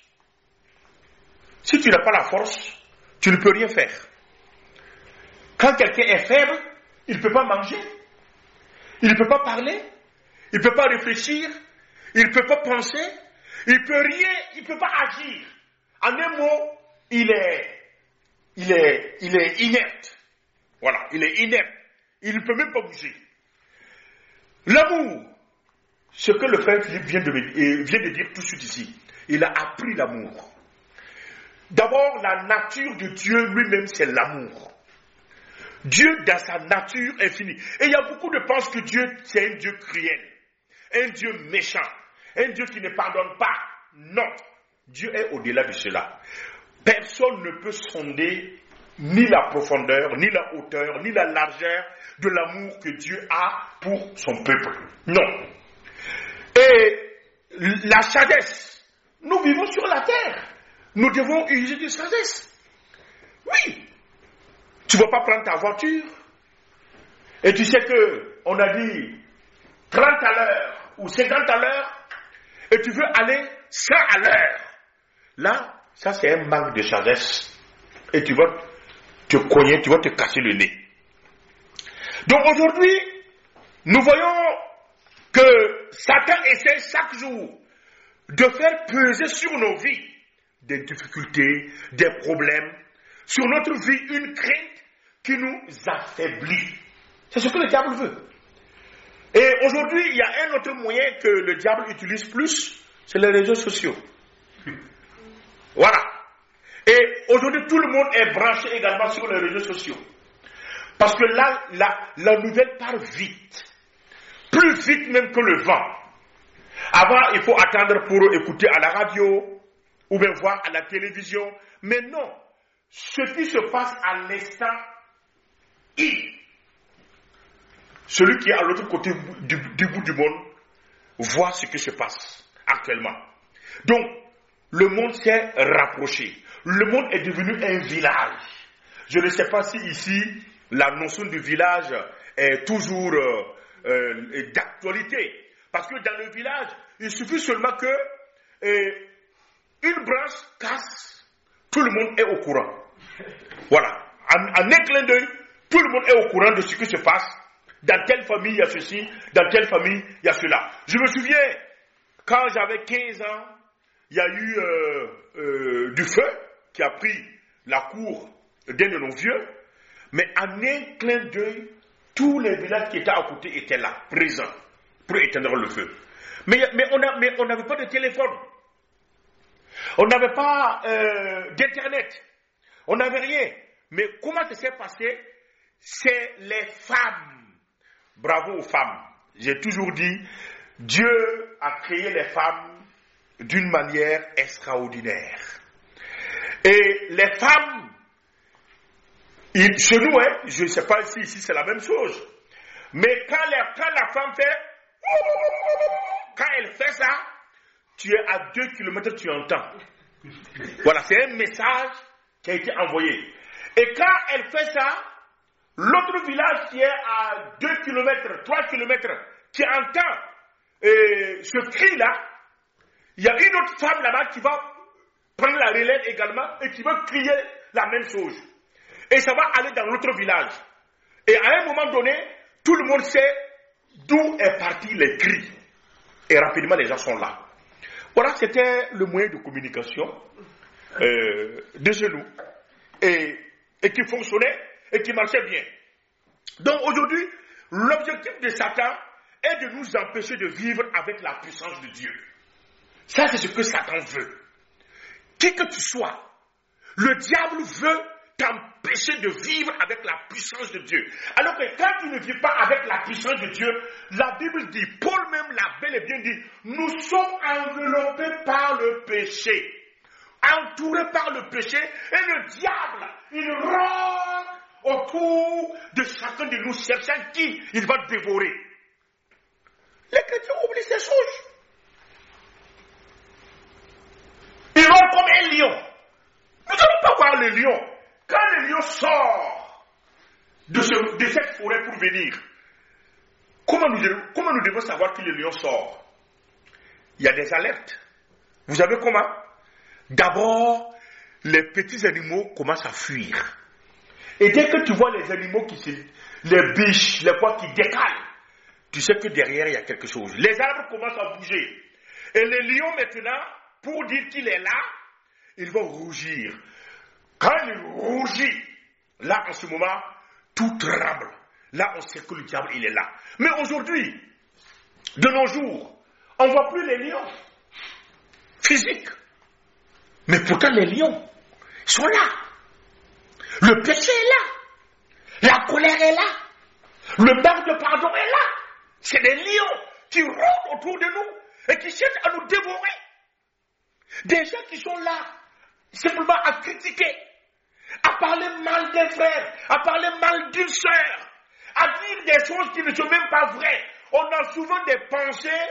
Si tu n'as pas la force, tu ne peux rien faire. Quand quelqu'un est faible, il ne peut pas manger, il ne peut pas parler, il ne peut pas réfléchir, il ne peut pas penser, il ne peut rien, il ne peut pas agir. En un mot, il est, il est, il est inerte. Voilà, il est inerte. Il ne peut même pas bouger. L'amour, ce que le frère Philippe vient de, vient de dire tout de suite ici, il a appris l'amour. D'abord, la nature de Dieu lui-même, c'est l'amour. Dieu, dans sa nature infinie. Et il y a beaucoup de pensent que Dieu, c'est un Dieu cruel, un Dieu méchant, un Dieu qui ne pardonne pas. Non, Dieu est au-delà de cela. Personne ne peut sonder ni la profondeur, ni la hauteur, ni la largeur de l'amour que Dieu a pour son peuple. Non. Et la sagesse, nous vivons sur la terre. Nous devons user de sagesse. Oui. Tu ne vas pas prendre ta voiture et tu sais qu'on a dit trente à l'heure ou cinquante à l'heure et tu veux aller cent à l'heure. Là, ça c'est un manque de sagesse. Et tu vas te cogner, tu vas te casser le nez. Donc aujourd'hui, nous voyons que Satan essaie chaque jour de faire peser sur nos vies des difficultés, des problèmes, sur notre vie une crainte qui nous affaiblit. C'est ce que le diable veut. Et aujourd'hui, il y a un autre moyen que le diable utilise plus, c'est les réseaux sociaux. Voilà. Et aujourd'hui, tout le monde est branché également sur les réseaux sociaux. Parce que là, la, la nouvelle part vite. Plus vite même que le vent. Avant, il faut attendre pour écouter à la radio ou bien voir à la télévision. Mais non. Ce qui se passe à l'instant, I. Celui qui est à l'autre côté du, du bout du monde voit ce qui se passe actuellement. Donc, le monde s'est rapproché. Le monde est devenu un village. Je ne sais pas si ici, la notion de village est toujours euh, euh, d'actualité. Parce que dans le village, il suffit seulement que euh, une branche casse, tout le monde est au courant. Voilà. En, en un clin d'œil, tout le monde est au courant de ce qui se passe. Dans telle famille, il y a ceci. Dans telle famille, il y a cela. Je me souviens, quand j'avais quinze ans, il y a eu euh, euh, du feu qui a pris la cour d'un de nos vieux. Mais en un clin d'œil, tous les villages qui étaient à côté étaient là, présents, pour éteindre le feu. Mais, mais on n'avait pas de téléphone. On n'avait pas euh, d'internet. On n'avait rien. Mais comment ça s'est passé? C'est les femmes. Bravo aux femmes. J'ai toujours dit, Dieu a créé les femmes d'une manière extraordinaire. Et les femmes, il, chez nous, hein, je ne sais pas si ici c'est la même chose, mais quand, les, quand la femme fait, quand elle fait ça, tu es à deux kilomètres, tu entends. Voilà, c'est un message qui a été envoyé. Et quand elle fait ça, l'autre village qui est à deux kilomètres, trois kilomètres, qui entend euh, ce cri-là, il y a une autre femme là-bas qui va prendre la relève également et qui va crier la même chose. Et ça va aller dans l'autre village. Et à un moment donné, tout le monde sait d'où est parti les cris. Et rapidement, les gens sont là. Voilà, c'était le moyen de communication euh, de chez nous. Et, et qui fonctionnait et qui marchait bien. Donc aujourd'hui, l'objectif de Satan est de nous empêcher de vivre avec la puissance de Dieu. Ça, c'est ce que Satan veut. Qui que tu sois, le diable veut t'empêcher de vivre avec la puissance de Dieu. Alors que quand tu ne vis pas avec la puissance de Dieu, la Bible dit, Paul même l'a bel et bien dit, nous sommes enveloppés par le péché. Entourés par le péché, et le diable, il rôde autour de chacun de nous, cherchant qui il va dévorer. Les chrétiens oublient ces choses. Ils rôdent comme un lion. Nous n'allons pas voir le lion. Quand le lion sort de, ce, de cette forêt pour venir, comment nous, comment nous devons savoir que le lion sort? Il y a des alertes. Vous savez comment? D'abord, les petits animaux commencent à fuir. Et dès que tu vois les animaux qui se, les biches, les pois qui décalent, tu sais que derrière il y a quelque chose. Les arbres commencent à bouger. Et le lion maintenant, pour dire qu'il est là, il va rougir. Quand il rougit, là en ce moment, tout tremble. Là on sait que le diable il est là. Mais aujourd'hui, de nos jours, on ne voit plus les lions physiques. Mais pourtant les lions sont là. Le péché est là. La colère est là. Le manque de pardon est là. C'est des lions qui rôdent autour de nous et qui cherchent à nous dévorer. Des gens qui sont là, simplement à critiquer, à parler mal d'un frère, à parler mal d'une sœur, à dire des choses qui ne sont même pas vraies. On a souvent des pensées.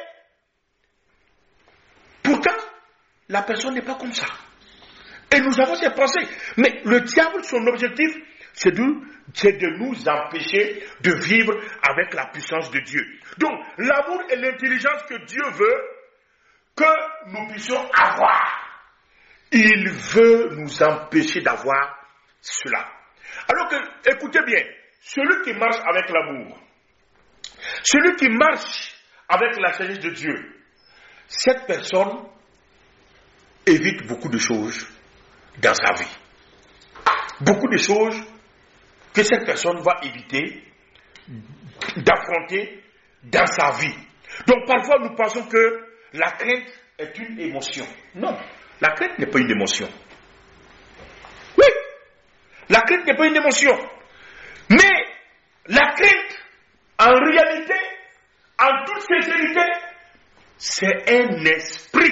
Pourtant, la personne n'est pas comme ça. Et nous avons ces pensées. Mais le diable, son objectif, c'est de, c'est de nous empêcher de vivre avec la puissance de Dieu. Donc, l'amour et l'intelligence que Dieu veut que nous puissions avoir, il veut nous empêcher d'avoir cela. Alors que, écoutez bien, celui qui marche avec l'amour, celui qui marche avec la sagesse de Dieu, cette personne évite beaucoup de choses dans sa vie. Beaucoup de choses que cette personne va éviter d'affronter dans sa vie. Donc parfois nous pensons que la crainte est une émotion. Non, la crainte n'est pas une émotion. Oui, la crainte n'est pas une émotion. Mais la crainte, en réalité, en toute sincérité, c'est un esprit.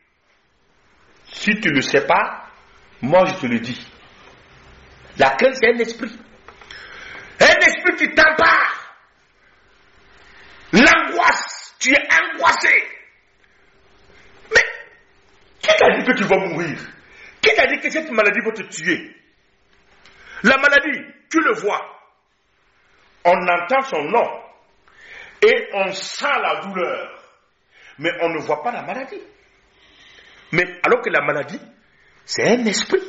Si tu ne sais pas, moi je te le dis. La crainte c'est un esprit. Un esprit qui t'empare. L'angoisse, tu es angoissé. Mais, qui t'a dit que tu vas mourir? Qui t'a dit que cette maladie va te tuer? La maladie, tu le vois. On entend son nom. Et on sent la douleur. Mais on ne voit pas la maladie. Mais alors que la maladie, c'est un esprit.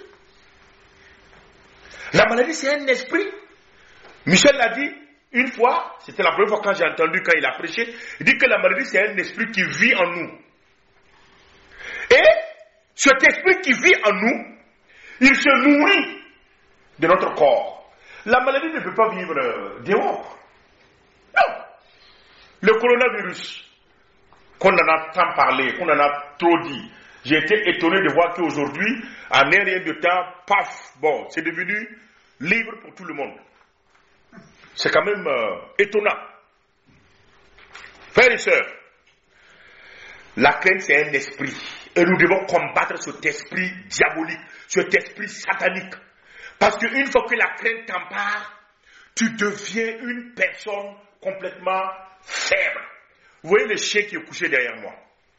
La maladie, c'est un esprit. Michel l'a dit une fois, c'était la première fois quand j'ai entendu quand il a prêché, il dit que la maladie, c'est un esprit qui vit en nous. Et cet esprit qui vit en nous, il se nourrit de notre corps. La maladie ne peut pas vivre dehors. Non. Le coronavirus, qu'on en a tant parlé, qu'on en a trop dit, j'ai été étonné de voir qu'aujourd'hui, en un rien de temps, paf, bon, c'est devenu libre pour tout le monde. C'est quand même euh, étonnant. Frères et sœurs, la crainte c'est un esprit. Et nous devons combattre cet esprit diabolique, cet esprit satanique. Parce qu'une fois que la crainte t'empare, tu deviens une personne complètement faible. Vous voyez le chien qui est couché derrière moi.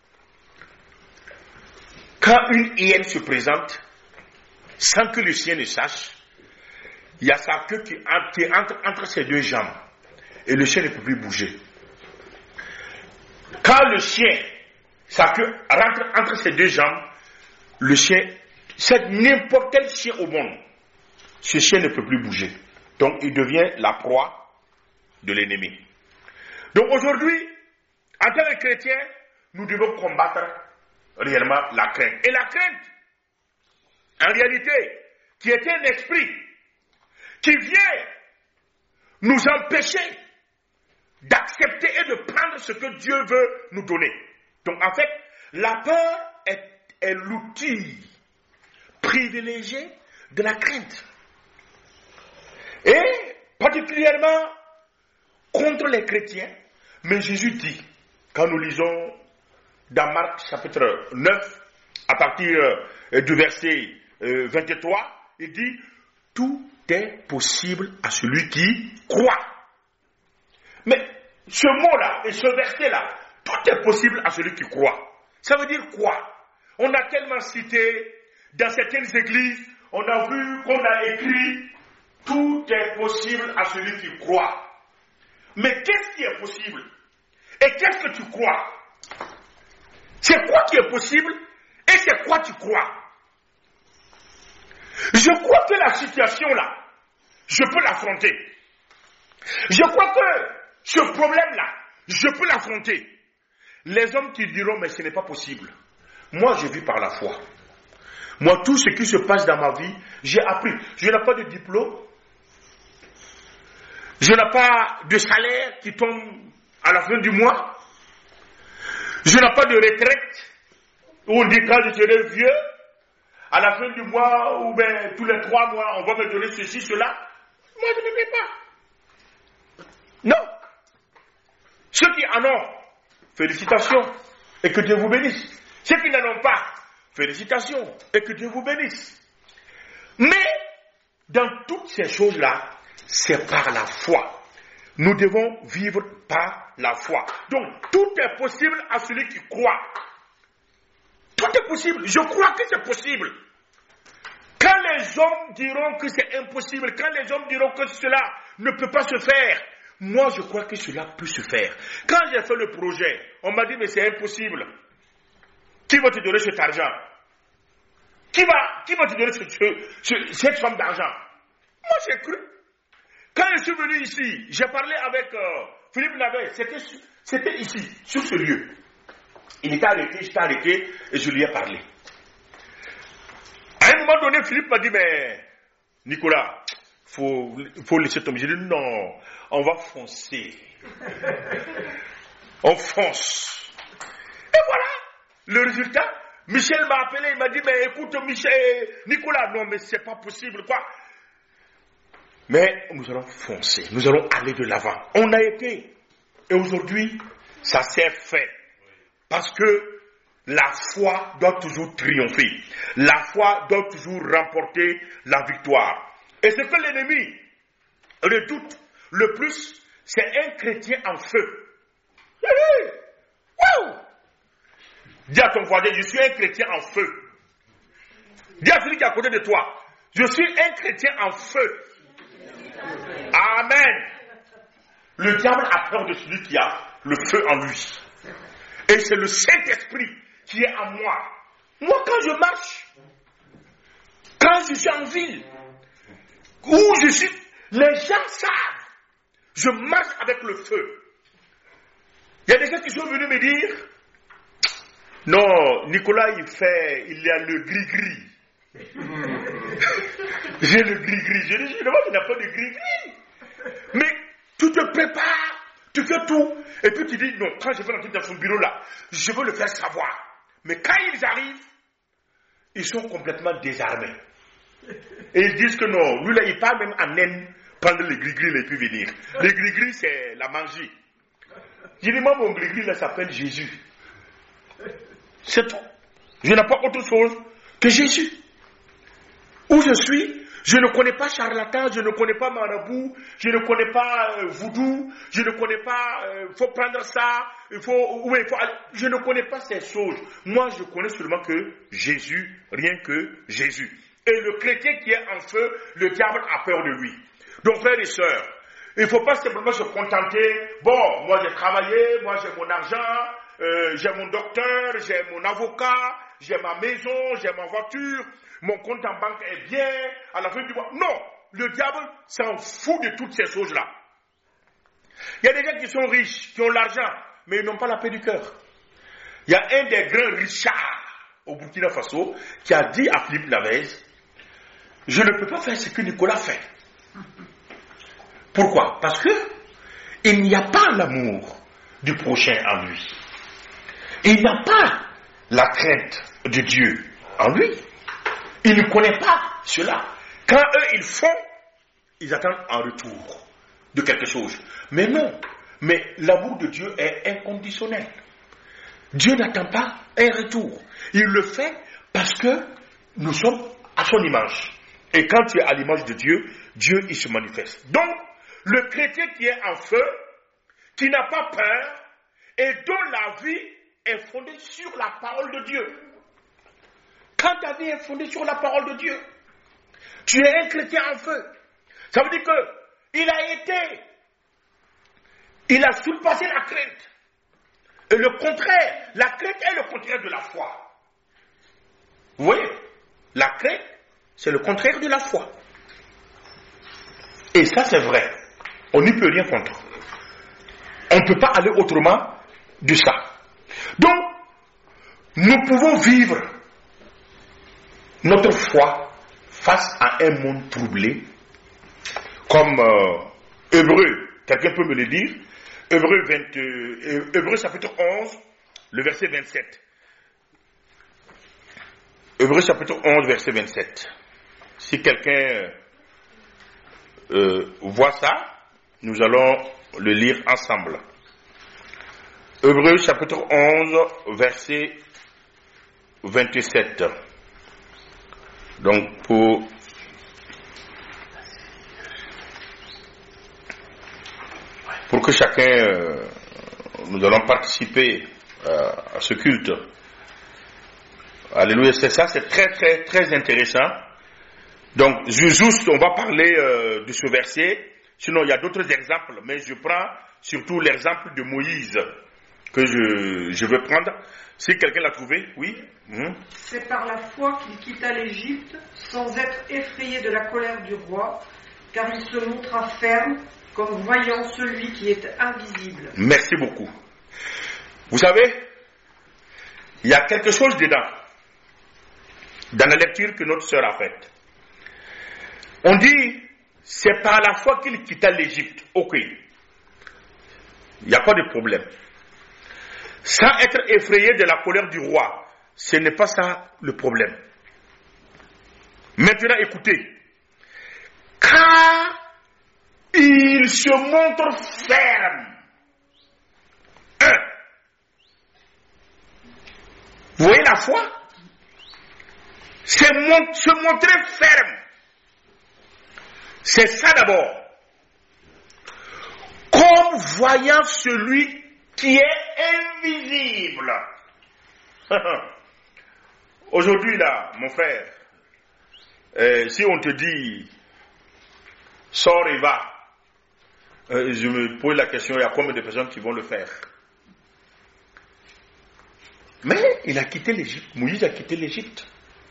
Quand une hyène se présente, sans que le chien ne sache, il y a sa queue qui entre entre ses deux jambes. Et le chien ne peut plus bouger. Quand le chien, sa queue rentre entre ses deux jambes, le chien, c'est n'importe quel chien au monde, ce chien ne peut plus bouger. Donc il devient la proie de l'ennemi. Donc aujourd'hui, en tant que chrétiens, nous devons combattre réellement la crainte. Et la crainte, en réalité, qui est un esprit qui vient nous empêcher d'accepter et de prendre ce que Dieu veut nous donner. Donc en fait, la peur est, est l'outil privilégié de la crainte. Et particulièrement contre les chrétiens, mais Jésus dit, quand nous lisons dans Marc chapitre neuf, à partir du verset vingt-trois, il dit, tout est possible à celui qui croit. Mais ce mot-là et ce verset-là, tout est possible à celui qui croit. Ça veut dire quoi? On a tellement cité dans certaines églises, on a vu qu'on a écrit, tout est possible à celui qui croit. Mais qu'est-ce qui est possible? Et qu'est-ce que tu crois? C'est quoi qui est possible et c'est quoi tu crois? Je crois que la situation là, je peux l'affronter. Je crois que ce problème-là, je peux l'affronter. Les hommes qui diront, mais ce n'est pas possible. Moi, je vis par la foi. Moi, tout ce qui se passe dans ma vie, j'ai appris. Je n'ai pas de diplôme. Je n'ai pas de salaire qui tombe à la fin du mois. Je n'ai pas de retraite où on dit quand je serai vieux, à la fin du mois, ou bien tous les trois mois, on va me donner ceci, cela. Moi, je ne fais pas. Non. Ceux qui en ont, félicitations, et que Dieu vous bénisse. Ceux qui n'en ont pas, félicitations, et que Dieu vous bénisse. Mais, dans toutes ces choses-là, c'est par la foi. Nous devons vivre par la foi. Donc, tout est possible à celui qui croit. Tout est possible. Je crois que c'est possible. Quand les hommes diront que c'est impossible, quand les hommes diront que cela ne peut pas se faire, moi je crois que cela peut se faire. Quand j'ai fait le projet, on m'a dit mais c'est impossible. Qui va te donner cet argent? Qui va, qui va te donner ce, ce, ce, cette somme d'argent? Moi j'ai cru. Quand je suis venu ici, j'ai parlé avec euh, Philippe Navet, c'était, c'était ici, sur ce lieu. Il était arrêté, j'étais arrêté et je lui ai parlé. À un moment donné, Philippe m'a dit, mais Nicolas, il faut, faut laisser tomber. J'ai dit, non, on va foncer. On fonce. Et voilà, le résultat. Michel m'a appelé, il m'a dit, mais écoute, Michel, Nicolas, non, mais c'est pas possible, quoi. Mais nous allons foncer, nous allons aller de l'avant. On a été, et aujourd'hui, ça s'est fait. Parce que la foi doit toujours triompher. La foi doit toujours remporter la victoire. Et ce que l'ennemi redoute le plus, c'est un chrétien en feu. Wow! Dis à ton voisin, je suis un chrétien en feu. Dis à celui qui est à côté de toi, je suis un chrétien en feu. Amen. Le diable a peur de celui qui a le feu en lui. Et c'est le Saint-Esprit qui est en moi. Moi, quand je marche, quand je suis en ville, où je suis, les gens savent. Je marche avec le feu. Il y a des gens qui sont venus me dire, non, Nicolas, il fait, il y a le gris-gris. J'ai le gris-gris. Je dis, je ne n'a pas de gris-gris. Mais tu te prépares, tu fais tout. Et puis tu dis, non, quand je vais entrer dans son bureau là, je veux le faire savoir. Mais quand ils arrivent, ils sont complètement désarmés. Et ils disent que non, lui là, il part même en haine, prendre le gris-gris et puis venir. Le gris-gris, c'est la magie. Je dis, moi, mon gris-gris là s'appelle Jésus. C'est tout. Je n'ai pas autre chose que Jésus. Où je suis, je ne connais pas charlatan, je ne connais pas marabout, je ne connais pas euh, voodoo, je ne connais pas, il euh, faut prendre ça, il faut, oui, il faut aller. Je ne connais pas ces choses. Moi, je connais seulement que Jésus, rien que Jésus. Et le chrétien qui est en feu, le diable a peur de lui. Donc, frères et sœurs, il ne faut pas simplement se contenter, bon, moi j'ai travaillé, moi j'ai mon argent, euh, j'ai mon docteur, j'ai mon avocat, j'ai ma maison, j'ai ma voiture, mon compte en banque est bien, à la fin du mois. Non, le diable s'en fout de toutes ces choses-là. Il y a des gens qui sont riches, qui ont l'argent, mais ils n'ont pas la paix du cœur. Il y a un des grands richards au Burkina Faso qui a dit à Philippe Lavez, je ne peux pas faire ce que Nicolas fait. Pourquoi? Parce que il n'y a pas l'amour du prochain en lui. Il n'a pas la crainte de Dieu en lui. Il ne connaît pas cela. Quand eux, ils font, ils attendent en retour de quelque chose. Mais non. Mais l'amour de Dieu est inconditionnel. Dieu n'attend pas un retour. Il le fait parce que nous sommes à son image. Et quand tu es à l'image de Dieu, Dieu, il se manifeste. Donc, le chrétien qui est en feu, qui n'a pas peur, et dont la vie est fondée sur la parole de Dieu. Quand ta vie est fondée sur la parole de Dieu, tu es un chrétien en feu. Ça veut dire que il a été, il a surpassé la crainte. Et le contraire, la crainte est le contraire de la foi. Vous voyez, la crainte, c'est le contraire de la foi. Et ça, c'est vrai. On n'y peut rien contre. On ne peut pas aller autrement de ça. Donc, nous pouvons vivre notre foi face à un monde troublé, comme euh, Hébreu, quelqu'un peut me le dire, Hébreu, vingt, euh, Hébreu chapitre onze, le verset vingt-sept. Hébreu chapitre onze, verset vingt-sept. Si quelqu'un euh, voit ça, nous allons le lire ensemble. Hébreu chapitre onze, verset vingt-sept. Donc pour pour que chacun euh, nous allons participer euh, à ce culte. Alléluia, c'est ça, c'est très très très intéressant. Donc juste on va parler euh, de ce verset. Sinon il y a d'autres exemples, mais je prends surtout l'exemple de Moïse que je, je veux prendre. Si quelqu'un l'a trouvé, oui. Mmh. C'est par la foi qu'il quitta l'Égypte sans être effrayé de la colère du roi, car il se montra ferme comme voyant celui qui est invisible. Merci beaucoup. Vous savez, il y a quelque chose dedans, dans la lecture que notre sœur a faite. On dit, c'est par la foi qu'il quitta l'Égypte. Ok. Il n'y a pas de problème. Sans être effrayé de la colère du roi, ce n'est pas ça le problème. Maintenant, écoutez. Car il se montre ferme. Un. Vous voyez la foi? C'est mon, se montrer ferme. C'est ça d'abord. Comme voyant celui qui est invisible. Aujourd'hui là, mon frère, euh, si on te dit sors et va, euh, je me pose la question, il y a combien de personnes qui vont le faire? Mais il a quitté l'Égypte. Moïse a quitté l'Égypte.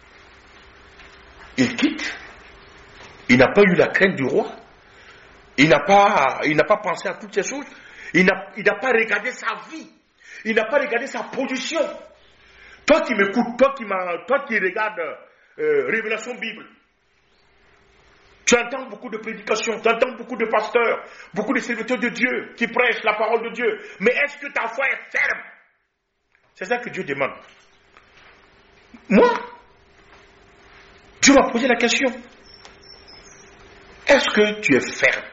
Il quitte. Il n'a pas eu la crainte du roi. Il n'a pas, il n'a pas pensé à toutes ces choses. Il n'a, il n'a pas regardé sa vie. Il n'a pas regardé sa position. Toi qui m'écoutes, toi qui, m'a, toi qui regardes euh, Révélation Bible, tu entends beaucoup de prédications, tu entends beaucoup de pasteurs, beaucoup de serviteurs de Dieu qui prêchent la parole de Dieu. Mais est-ce que ta foi est ferme? C'est ça que Dieu demande. Moi, Dieu m'a posé la question. Est-ce que tu es ferme?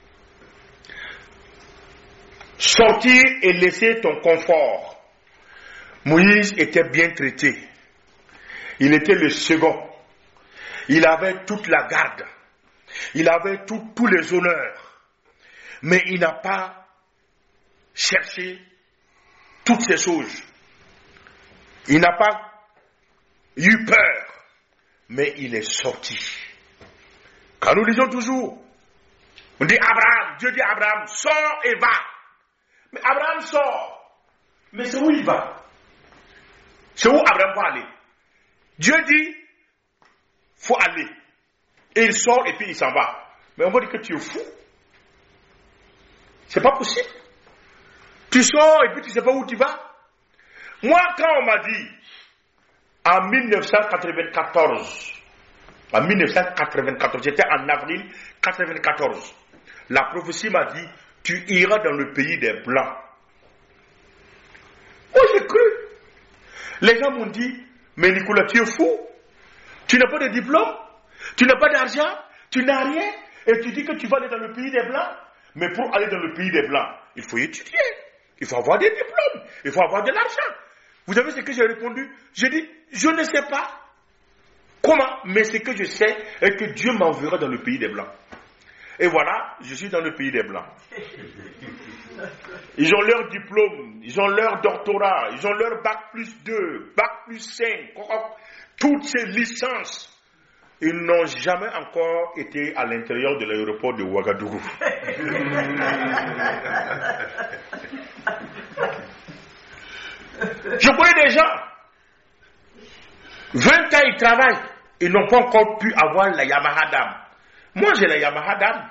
Sortir et laisser ton confort. Moïse était bien traité. Il était le second. Il avait toute la garde. Il avait tout, tous les honneurs. Mais il n'a pas cherché toutes ces choses. Il n'a pas eu peur. Mais il est sorti. Quand nous lisons toujours, on dit Abraham, Dieu dit à Abraham, sors et va. Mais Abraham sort. Mais c'est où il va? C'est où Abraham va aller? Dieu dit, faut aller. Et il sort et puis il s'en va. Mais on va dire que tu es fou. C'est pas possible. Tu sors et puis tu sais pas où tu vas. Moi, quand on m'a dit, en mille neuf cent quatre-vingt-quatorze, en mille neuf cent quatre-vingt-quatorze, j'étais en avril mille neuf cent quatre-vingt-quatorze, la prophétie m'a dit, tu iras dans le pays des Blancs. Moi, j'ai cru. Les gens m'ont dit, mais Nicolas, tu es fou. Tu n'as pas de diplôme, tu n'as pas d'argent, tu n'as rien, et tu dis que tu vas aller dans le pays des Blancs. Mais pour aller dans le pays des Blancs, il faut étudier, il faut avoir des diplômes, il faut avoir de l'argent. Vous savez ce que j'ai répondu? J'ai dit, je ne sais pas comment, mais ce que je sais est que Dieu m'enverra dans le pays des Blancs. Et voilà, je suis dans le pays des Blancs. Ils ont leur diplôme, ils ont leur doctorat, ils ont leur bac plus deux, bac plus cinq, toutes ces licences. Ils n'ont jamais encore été à l'intérieur de l'aéroport de Ouagadougou. Je connais des gens, vingt ans ils travaillent, ils n'ont pas encore pu avoir la Yamaha Dam. Moi j'ai la Yamaha Dam.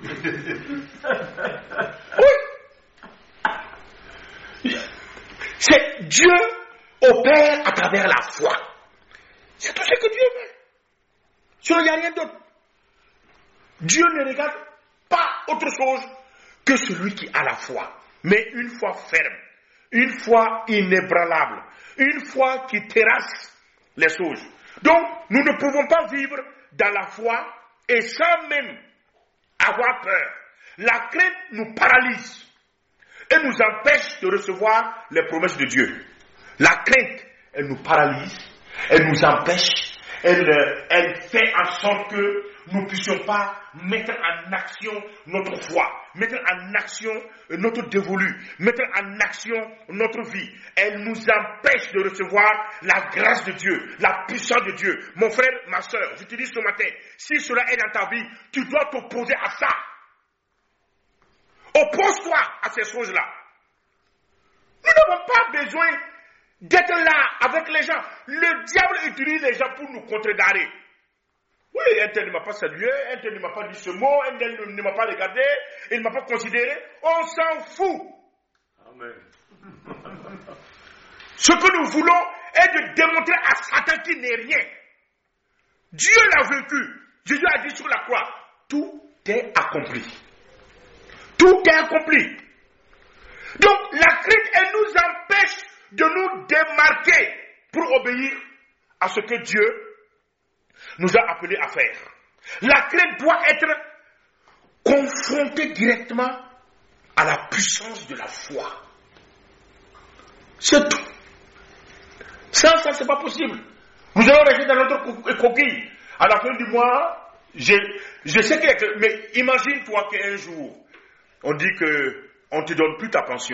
Oui. C'est Dieu opère à travers la foi. C'est tout ce que Dieu veut. Sinon il n'y a rien d'autre. Dieu ne regarde pas autre chose que celui qui a la foi. Mais une foi ferme. Une foi inébranlable, une foi qui terrasse les choses. Donc, nous ne pouvons pas vivre dans la foi et sans même avoir peur. La crainte nous paralyse et nous empêche de recevoir les promesses de Dieu. La crainte, elle nous paralyse, elle nous empêche, elle, elle fait en sorte que nous ne puissions pas mettre en action notre foi, mettre en action notre dévolu, mettre en action notre vie. Elle nous empêche de recevoir la grâce de Dieu, la puissance de Dieu. Mon frère, ma soeur, je te dis ce matin, si cela est dans ta vie, tu dois t'opposer à ça. Oppose-toi à ces choses-là. Nous n'avons pas besoin d'être là avec les gens. Le diable utilise les gens pour nous contrecarrer. Oui, un tel ne m'a pas salué, un tel ne m'a pas dit ce mot, un tel ne m'a pas regardé, il ne m'a pas considéré. On s'en fout. Amen. Ce que nous voulons est de démontrer à Satan qu'il n'est rien. Dieu l'a vaincu. Jésus a dit sur la croix, tout est accompli. Tout est accompli. Donc la crainte, elle nous empêche de nous démarquer pour obéir à ce que Dieu nous a appelés à faire. La crainte doit être confrontée directement à la puissance de la foi. C'est tout. Sans ça, c'est pas possible. Nous allons rester dans notre coquille. À la fin du mois, je, je sais que... Mais imagine-toi qu'un jour, on dit qu'on ne te donne plus ta pension.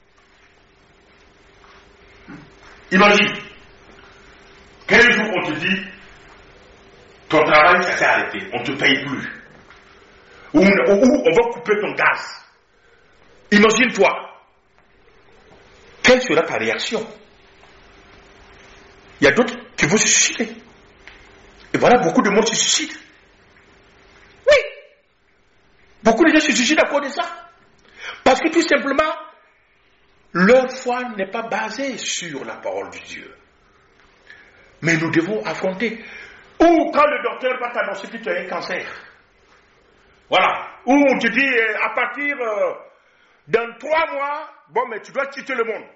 Imagine qu'un jour on te dit ton travail ça s'est arrêté, on ne te paye plus. Ou, ou on va couper ton gaz. Imagine-toi. Quelle sera ta réaction? Il y a d'autres qui vont se suicider. Et voilà, beaucoup de monde se suicide. Oui. Beaucoup de gens se suicident à cause de ça. Parce que tout simplement, leur foi n'est pas basée sur la parole de Dieu. Mais nous devons affronter. Ou quand le docteur va t'annoncer que tu as un cancer. Voilà. Ou on te dit, à partir euh, dans trois mois, bon, mais tu dois quitter le monde.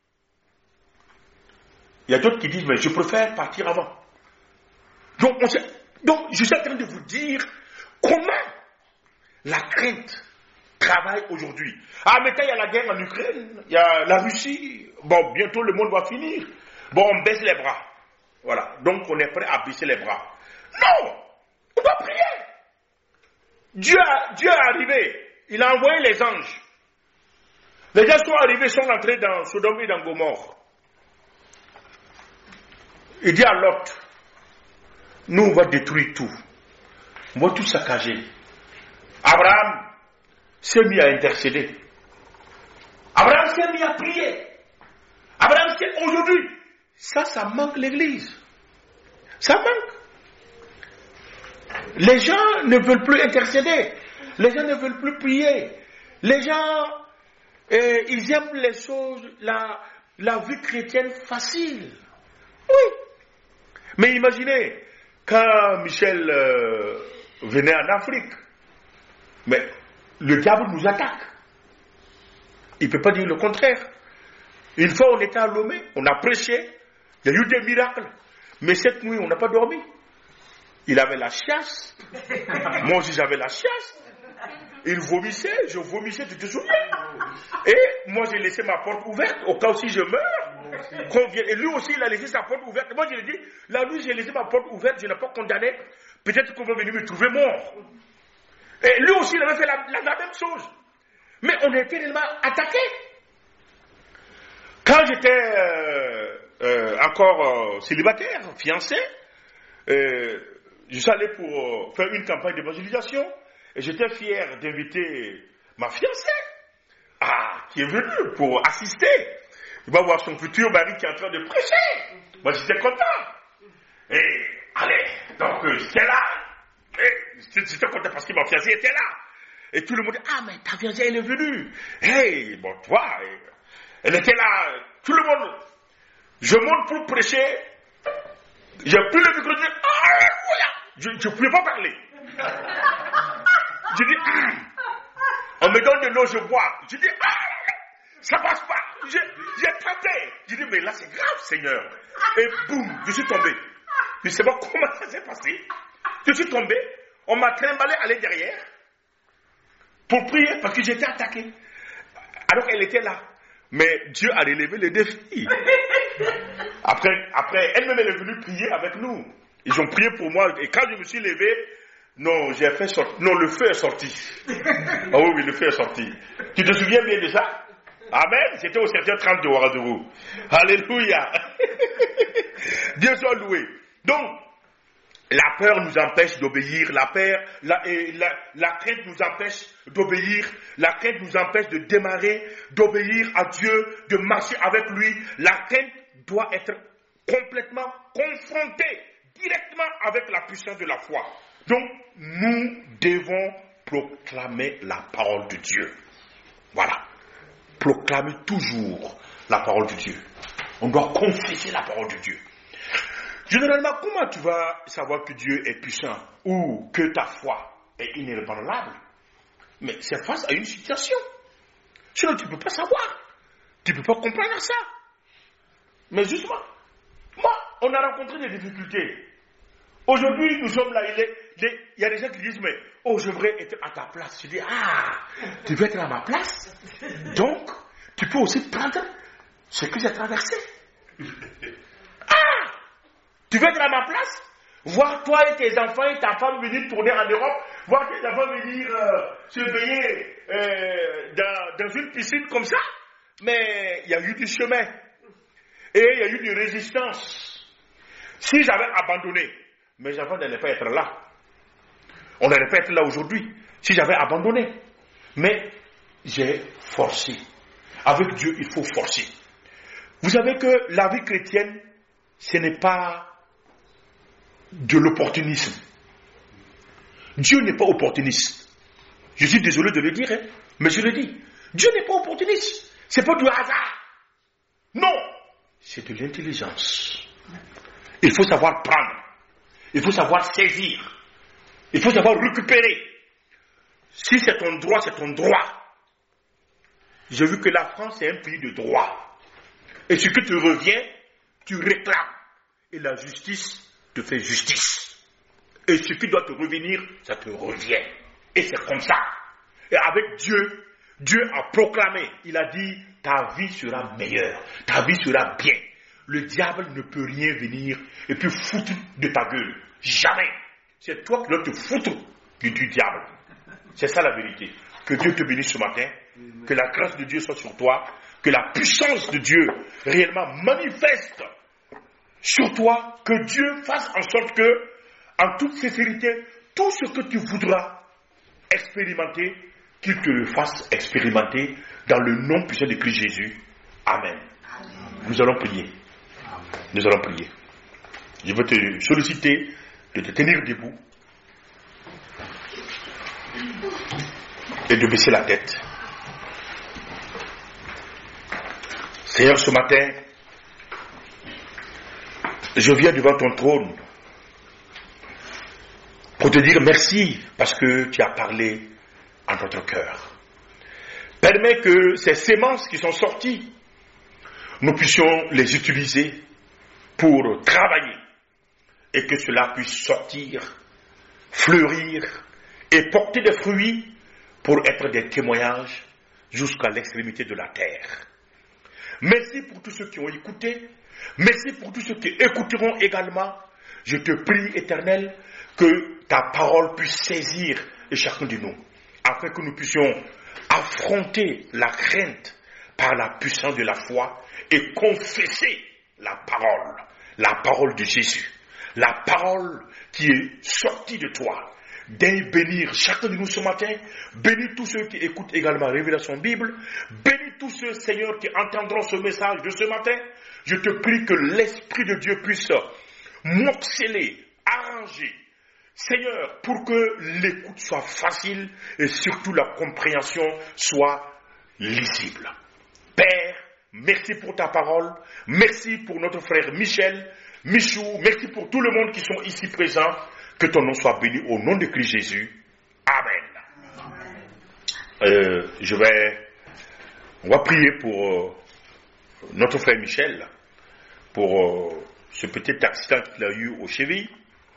Il y a d'autres qui disent, mais je préfère partir avant. Donc, on sait, donc je suis en train de vous dire comment la crainte travaille aujourd'hui. Ah, maintenant il y a la guerre en Ukraine, il y a la Russie, bon, bientôt le monde va finir. Bon, on baisse les bras. Voilà, donc on est prêt à baisser les bras. Non, on doit prier. Dieu, a, Dieu est arrivé, il a envoyé les anges. Les gens sont arrivés, sont entrés dans Sodome et dans Gomorrhe. Il dit à Lot, nous on va détruire tout. On va tout saccager. Abraham s'est mis à intercéder. Abraham s'est mis à prier. Abraham s'est... Aujourd'hui, ça, ça manque l'église. Ça manque. Les gens ne veulent plus intercéder. Les gens ne veulent plus prier. Les gens, euh, ils aiment les choses, la, la vie chrétienne facile. Oui. Mais imaginez, quand Michel euh, venait en Afrique, mais le diable nous attaque. Il ne peut pas dire le contraire. Une fois, on était à Lomé, on a prêché, il y a eu des miracles. Mais cette nuit, on n'a pas dormi. Il avait la chiasse. Moi aussi, j'avais la chiasse. Il vomissait, je vomissais, tu te souviens? Et moi, j'ai laissé ma porte ouverte au cas où si je meurs. Qu'on vienne. Et lui aussi, il a laissé sa porte ouverte. Moi, je lui ai dit, la nuit, j'ai laissé ma porte ouverte, je n'ai pas condamné. Peut-être qu'on va venir me trouver mort. Et lui aussi, il avait fait la, la, la même chose. Mais on a été réellement attaqués. Quand j'étais euh, euh, encore euh, célibataire, fiancé, euh, je suis allé pour euh, faire une campagne d'évangélisation et j'étais fier d'inviter ma fiancée, ah, qui est venue pour assister. Il va voir son futur mari qui est en train de prêcher. Moi, j'étais content. Et, allez, donc euh, j'étais là. Et, j'étais content parce que ma fiancée était là. Et tout le monde dit, ah, mais ta fiancée, elle est venue. Hey, bon, toi, elle était là. Tout le monde. Je monte pour prêcher. J'ai pris le micro, je dis, ah, je ne pouvais pas parler. Je dis, hum. On me donne de l'eau, je bois. Je dis, ah, ça passe pas. J'ai, j'ai tenté. Je dis, mais là, c'est grave, Seigneur. Et boum, je suis tombé. Je ne sais pas comment ça s'est passé. Je suis tombé. On m'a trimballé à l'intérieur derrière pour prier parce que j'étais attaqué. Alors qu'elle était là. Mais Dieu a relevé le défi. Après, après elle-même elle est venue prier avec nous. Ils ont prié pour moi. Et quand je me suis levé, non, j'ai fait sortir. Non, le feu est sorti. Ah oui, oui, le feu est sorti. Tu te souviens bien de ça? Amen. C'était au secteur trente de Ouagadougou. Alléluia. Dieu soit loué. Donc, la peur nous empêche d'obéir, la peur, la, la, la crainte nous empêche d'obéir, la crainte nous empêche de démarrer, d'obéir à Dieu, de marcher avec lui. La crainte doit être complètement confrontée directement avec la puissance de la foi. Donc, nous devons proclamer la parole de Dieu. Voilà. Proclamer toujours la parole de Dieu. On doit confesser la parole de Dieu. Généralement, comment tu vas savoir que Dieu est puissant ou que ta foi est inébranlable? Mais c'est face à une situation. Sinon, tu ne peux pas savoir. Tu ne peux pas comprendre ça. Mais justement, moi, on a rencontré des difficultés. Aujourd'hui, nous sommes là. Il, est, il y a des gens qui disent, mais oh, je voudrais être à ta place. Je dis, ah, tu veux être à ma place? Donc, tu peux aussi prendre ce que j'ai traversé. Ah! Tu veux être à ma place? Voir toi et tes enfants et ta femme venir tourner en Europe, voir tes enfants venir euh, se baigner euh, dans, dans une piscine comme ça. Mais il y a eu du chemin. Et il y a eu de résistance. Si j'avais abandonné, mes enfants n'allaient pas être là. On n'allait pas être là aujourd'hui. Si j'avais abandonné. Mais j'ai forcé. Avec Dieu, il faut forcer. Vous savez que la vie chrétienne, ce n'est pas de l'opportunisme. Dieu n'est pas opportuniste. Je suis désolé de le dire, hein, mais je le dis. Dieu n'est pas opportuniste. C'est pas du hasard. Non. C'est de l'intelligence. Il faut savoir prendre. Il faut savoir saisir. Il faut savoir récupérer. Si c'est ton droit, c'est ton droit. J'ai vu que la France est un pays de droit. Et ce que te revient, tu réclames. Et la justice te fait justice. Et ce qui doit te revenir, ça te revient. Et c'est comme ça. Et avec Dieu, Dieu a proclamé, il a dit, ta vie sera meilleure, ta vie sera bien. Le diable ne peut rien venir et puis foutre de ta gueule. Jamais. C'est toi qui dois te foutre du, du diable. C'est ça la vérité. Que Dieu te bénisse ce matin, que la grâce de Dieu soit sur toi, que la puissance de Dieu réellement manifeste sur toi, que Dieu fasse en sorte que, en toute sincérité, tout ce que tu voudras expérimenter, qu'il te le fasse expérimenter dans le nom puissant de Christ Jésus. Amen. Amen. Nous allons prier. Amen. Nous allons prier. Je veux te solliciter de te tenir debout et de baisser la tête. Seigneur, ce matin, je viens devant ton trône pour te dire merci parce que tu as parlé à notre cœur. Permets que ces sémences qui sont sorties, nous puissions les utiliser pour travailler et que cela puisse sortir, fleurir et porter des fruits pour être des témoignages jusqu'à l'extrémité de la terre. Merci pour tous ceux qui ont écouté. Merci pour tous ceux qui écouteront également. Je te prie, Éternel, que ta parole puisse saisir chacun de nous, afin que nous puissions affronter la crainte par la puissance de la foi et confesser la parole, la parole de Jésus, la parole qui est sortie de toi. Daigne bénir chacun de nous ce matin, bénis tous ceux qui écoutent également Révélation Bible, bénis tous ceux, Seigneur, qui entendront ce message de ce matin. Je te prie que l'Esprit de Dieu puisse morceler, arranger, Seigneur, pour que l'écoute soit facile et surtout la compréhension soit lisible. Père, merci pour ta parole, merci pour notre frère Michel, Michou, merci pour tout le monde qui sont ici présents. Que ton nom soit béni au nom de Christ Jésus. Amen. Euh, je vais, on va prier pour euh, notre frère Michel, pour euh, ce petit accident qu'il a eu aux chevilles.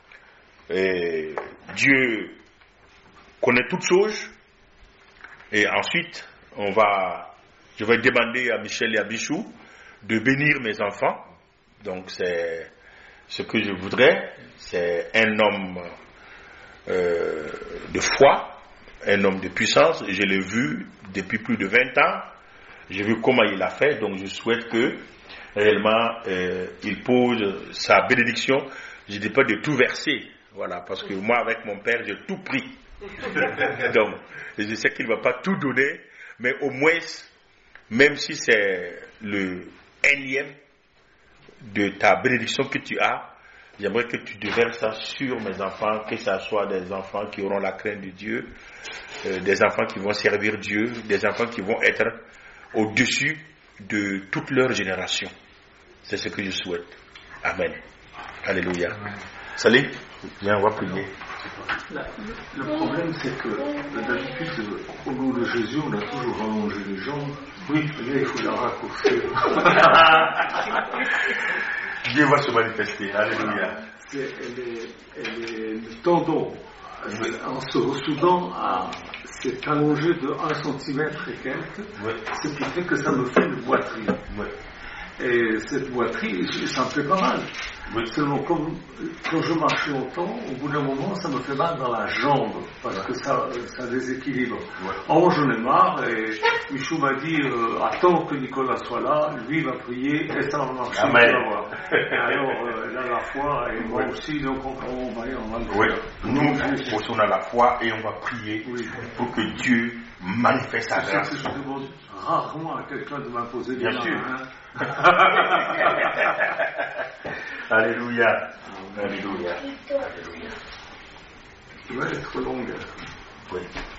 Et Dieu connaît toutes choses. Et ensuite, on va, je vais demander à Michel et à Bichou de bénir mes enfants. Donc c'est ce que je voudrais. C'est un homme euh, de foi, un homme de puissance. Je l'ai vu depuis plus de vingt ans. J'ai vu comment il a fait. Donc je souhaite que réellement euh, il pose sa bénédiction. Je ne dis pas de tout verser. Voilà, parce que moi avec mon père j'ai tout pris. Donc je sais qu'il ne va pas tout donner. Mais au moins, même si c'est le énième de ta bénédiction que tu as, j'aimerais que tu déverses ça sur mes enfants, que ce soit des enfants qui auront la crainte de Dieu, euh, des enfants qui vont servir Dieu, des enfants qui vont être au-dessus de toute leur génération. C'est ce que je souhaite. Amen. Alléluia. Salut. Viens, on va prier. La, le problème, c'est que d'habitude, au nom de Jésus, on a toujours rallongé les jambes. Oui, mais il faut la raccourcir. Dieu va se manifester. Alléluia. C'est, elle est, elle est, le tendon, oui. En se ressoudant, à, s'est allongé de un centimètre et quelques, oui. Ce qui fait que ça me fait une boiterie. Oui. Et cette boiterie, ça me fait pas mal. Oui. Seulement, comme, quand je marche longtemps, au bout d'un moment, ça me fait mal dans la jambe, parce ouais. que ça, ça déséquilibre. Ouais. Or, j'en ai marre, et Michou m'a dit, euh, attends que Nicolas soit là, lui va prier, et ça va marcher. Amen. Alors, euh, il a la foi, et moi oui. aussi, donc on, on va y on va le oui. Nous, on a la foi, et on va prier oui. pour que Dieu manifeste sa grâce. C'est ce que je demande rarement à quelqu'un de m'imposer des mains. Bien sûr. Hein. Alléluia. Alléluia. Alléluia. Tu vas être longue. Oui.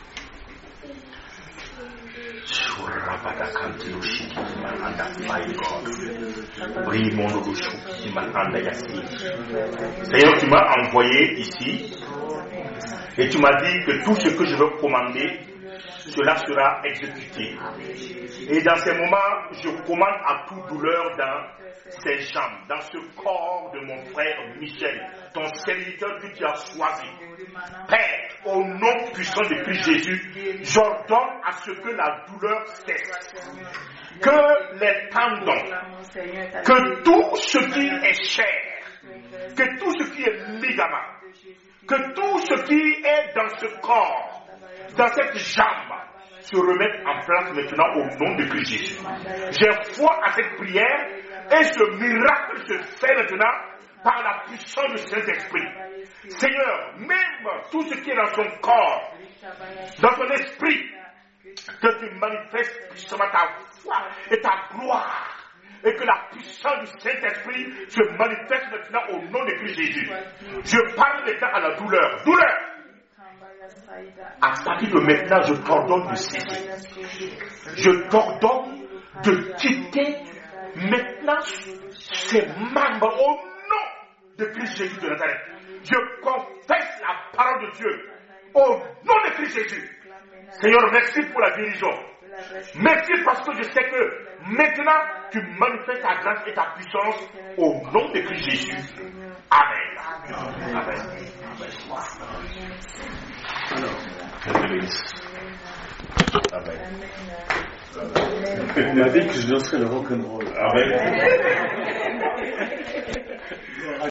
Seigneur, tu m'as envoyé ici et tu m'as dit que tout ce que je veux commander, cela sera exécuté. Et dans ces moments, je commande à toute douleur dans ses jambes, dans ce corps de mon frère Michel, ton serviteur que tu as choisi. Père, au nom puissant de Christ Jésus, j'ordonne à ce que la douleur cesse. Que les tendons, que tout ce qui est chair, que tout ce qui est ligament, que tout ce qui est dans ce corps, dans cette jambe, se remette en place maintenant au nom de Christ Jésus. J'ai foi à cette prière et ce miracle se fait maintenant par la puissance du Saint-Esprit. Seigneur, même tout ce qui est dans son corps, dans son esprit, que tu manifestes puissamment ta foi et ta gloire. Et que la puissance du Saint-Esprit se manifeste maintenant au nom de Christ Jésus. Je parle maintenant à la douleur. Douleur! À partir de maintenant, je t'ordonne de cesser. Je t'ordonne de quitter Maintenant, ces membres, au nom de Christ Jésus de Nazareth, je confesse la parole de Dieu au nom de Christ Jésus. Seigneur, merci pour la guérison. Merci parce que je sais que maintenant tu manifestes ta grâce et ta puissance au nom de Christ Jésus. Amen. Amen. Amen. Amen. On m'a dit que je danserais le rock'n'roll. Amen.